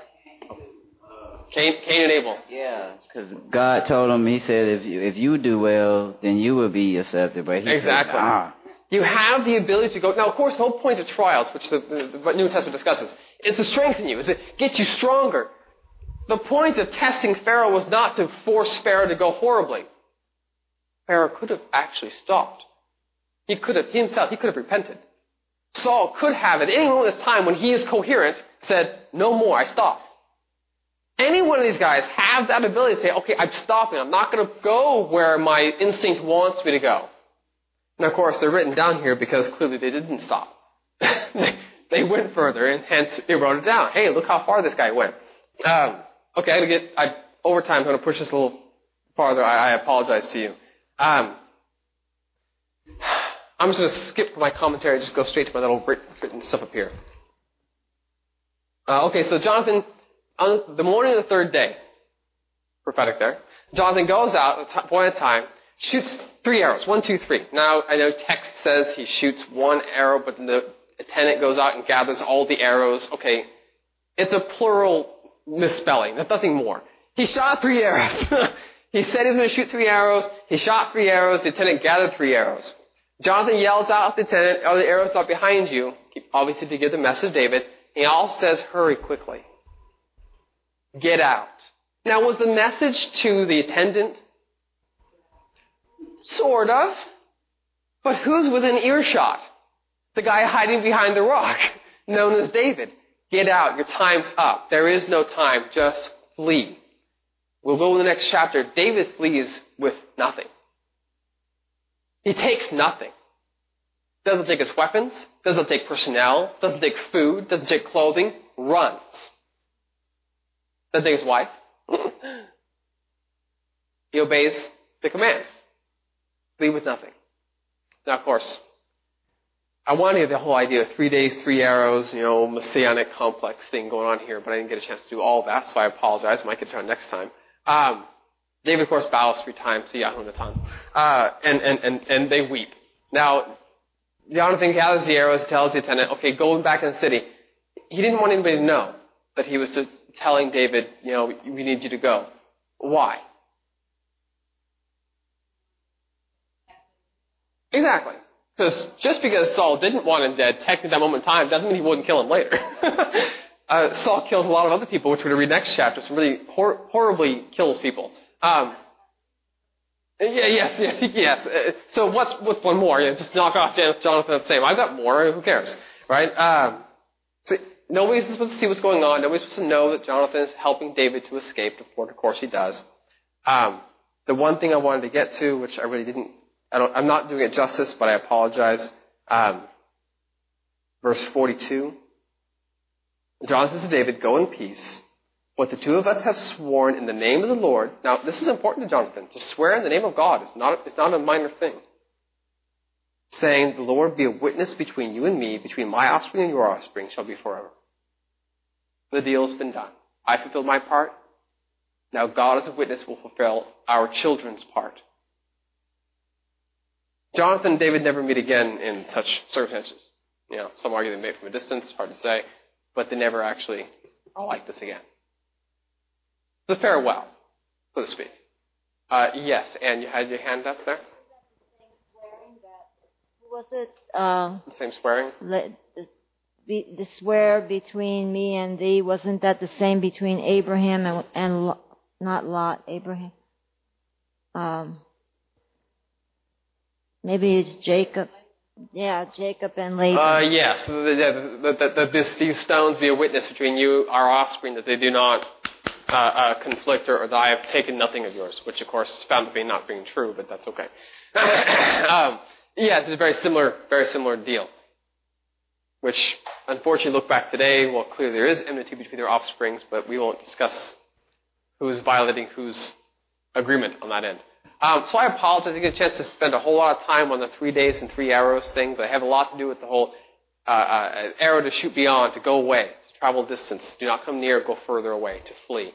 Speaker 1: Cain and Abel.
Speaker 5: Yeah, because God told him, he said, if you do well, then you will be accepted. But he
Speaker 1: Exactly.
Speaker 5: said,
Speaker 1: You have the ability to go. Now, of course, the whole point of trials, which the New Testament discusses, is to strengthen you, is to get you stronger. The point of testing Pharaoh was not to force Pharaoh to go horribly. Pharaoh could have actually stopped. He could have repented. Saul could have, at any moment in this time when he is coherent, said, no more, I stop. Any one of these guys have that ability to say, okay, I'm stopping. I'm not going to go where my instinct wants me to go. And of course, they're written down here because clearly they didn't stop. They went further, and hence they wrote it down. Hey, look how far this guy went. Okay, over time, I'm going to push this a little farther. I apologize to you. I'm just going to skip my commentary and just go straight to my little written stuff up here. Okay, so Jonathan, on the morning of the third day, prophetic there, Jonathan goes out at one at a time, shoots 3 arrows, 1, 2, 3. Now, I know text says he shoots 1 arrow, but then the attendant goes out and gathers all the arrows. Okay, it's a plural misspelling. That's nothing more. He shot 3 arrows. He said he was going to shoot 3 arrows. He shot 3 arrows. The attendant gathered 3 arrows. Jonathan yells out at the attendant, "Are the arrows not behind you?" Obviously to give the message to David. He also says, "Hurry quickly. Get out." Now, was the message to the attendant? Sort of. But who's within earshot? The guy hiding behind the rock, known as David. Get out. Your time's up. There is no time. Just flee. We'll go to the next chapter. David flees with nothing. He takes nothing. Doesn't take his weapons. Doesn't take personnel. Doesn't take food. Doesn't take clothing. Runs. Doesn't take his wife. He obeys the command. Flee with nothing. Now, of course, I wanted to get the whole idea of 3 days, 3 arrows, messianic complex thing going on here, but I didn't get a chance to do all that, so I apologize. Might get to it next time. David, of course, bows 3 times to Yahweh Natan. And they weep. Now, Jonathan gathers the arrows, tells the attendant, okay, go back in the city. He didn't want anybody to know that he was telling David, we need you to go. Why? Exactly. Because just because Saul didn't want him dead, technically at that moment in time, doesn't mean he wouldn't kill him later. Saul kills a lot of other people, which we're going to read next chapter. Some really horribly kills people. Yes. So what's with one more? Just knock off Jonathan at the same. I've got more. Who cares, right? So nobody's supposed to see what's going on. Nobody's supposed to know that Jonathan is helping David to escape. Of course, he does. The one thing I wanted to get to, which I really didn't. I'm not doing it justice, but I apologize. Verse 42. Jonathan says to David, "Go in peace. What the two of us have sworn in the name of the Lord." Now, this is important to Jonathan. To swear in the name of God is not a minor thing. Saying, "The Lord be a witness between you and me, between my offspring and your offspring shall be forever." The deal has been done. I fulfilled my part. Now God as a witness will fulfill our children's part. Jonathan and David never meet again in such circumstances. Some argue they met from a distance, hard to say, but they never actually are like this again. It's a farewell, so to speak. Yes, Anne, you had your hand up there?
Speaker 4: Was it?
Speaker 1: The same swearing?
Speaker 4: The swear between me and thee, wasn't that the same between Abraham and not Lot, Abraham? Maybe it's Jacob. Yeah, Jacob and Laban.
Speaker 1: Yes. These stones be a witness between you, our offspring, that they do not conflict, or that I have taken nothing of yours, which, of course, is found to be not being true, but that's okay. Yes, it's a very similar deal. Which, unfortunately, look back today, well, clearly there is enmity between their offsprings, but we won't discuss who's violating whose agreement on that end. So I apologize. I didn't get a chance to spend a whole lot of time on the 3 days and 3 arrows thing, but I have a lot to do with the whole an arrow to shoot beyond, to go away, to travel distance. Do not come near, go further away, to flee.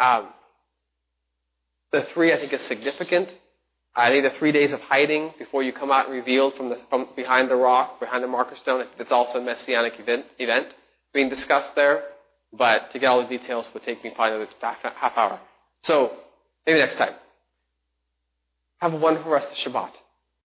Speaker 1: The 3, I think, is significant. I think the 3 days of hiding before you come out revealed from behind the rock, behind the marker stone, I think it's also a messianic event being discussed there. But to get all the details would take me probably another half hour. So maybe next time. Have a wonderful rest of Shabbat.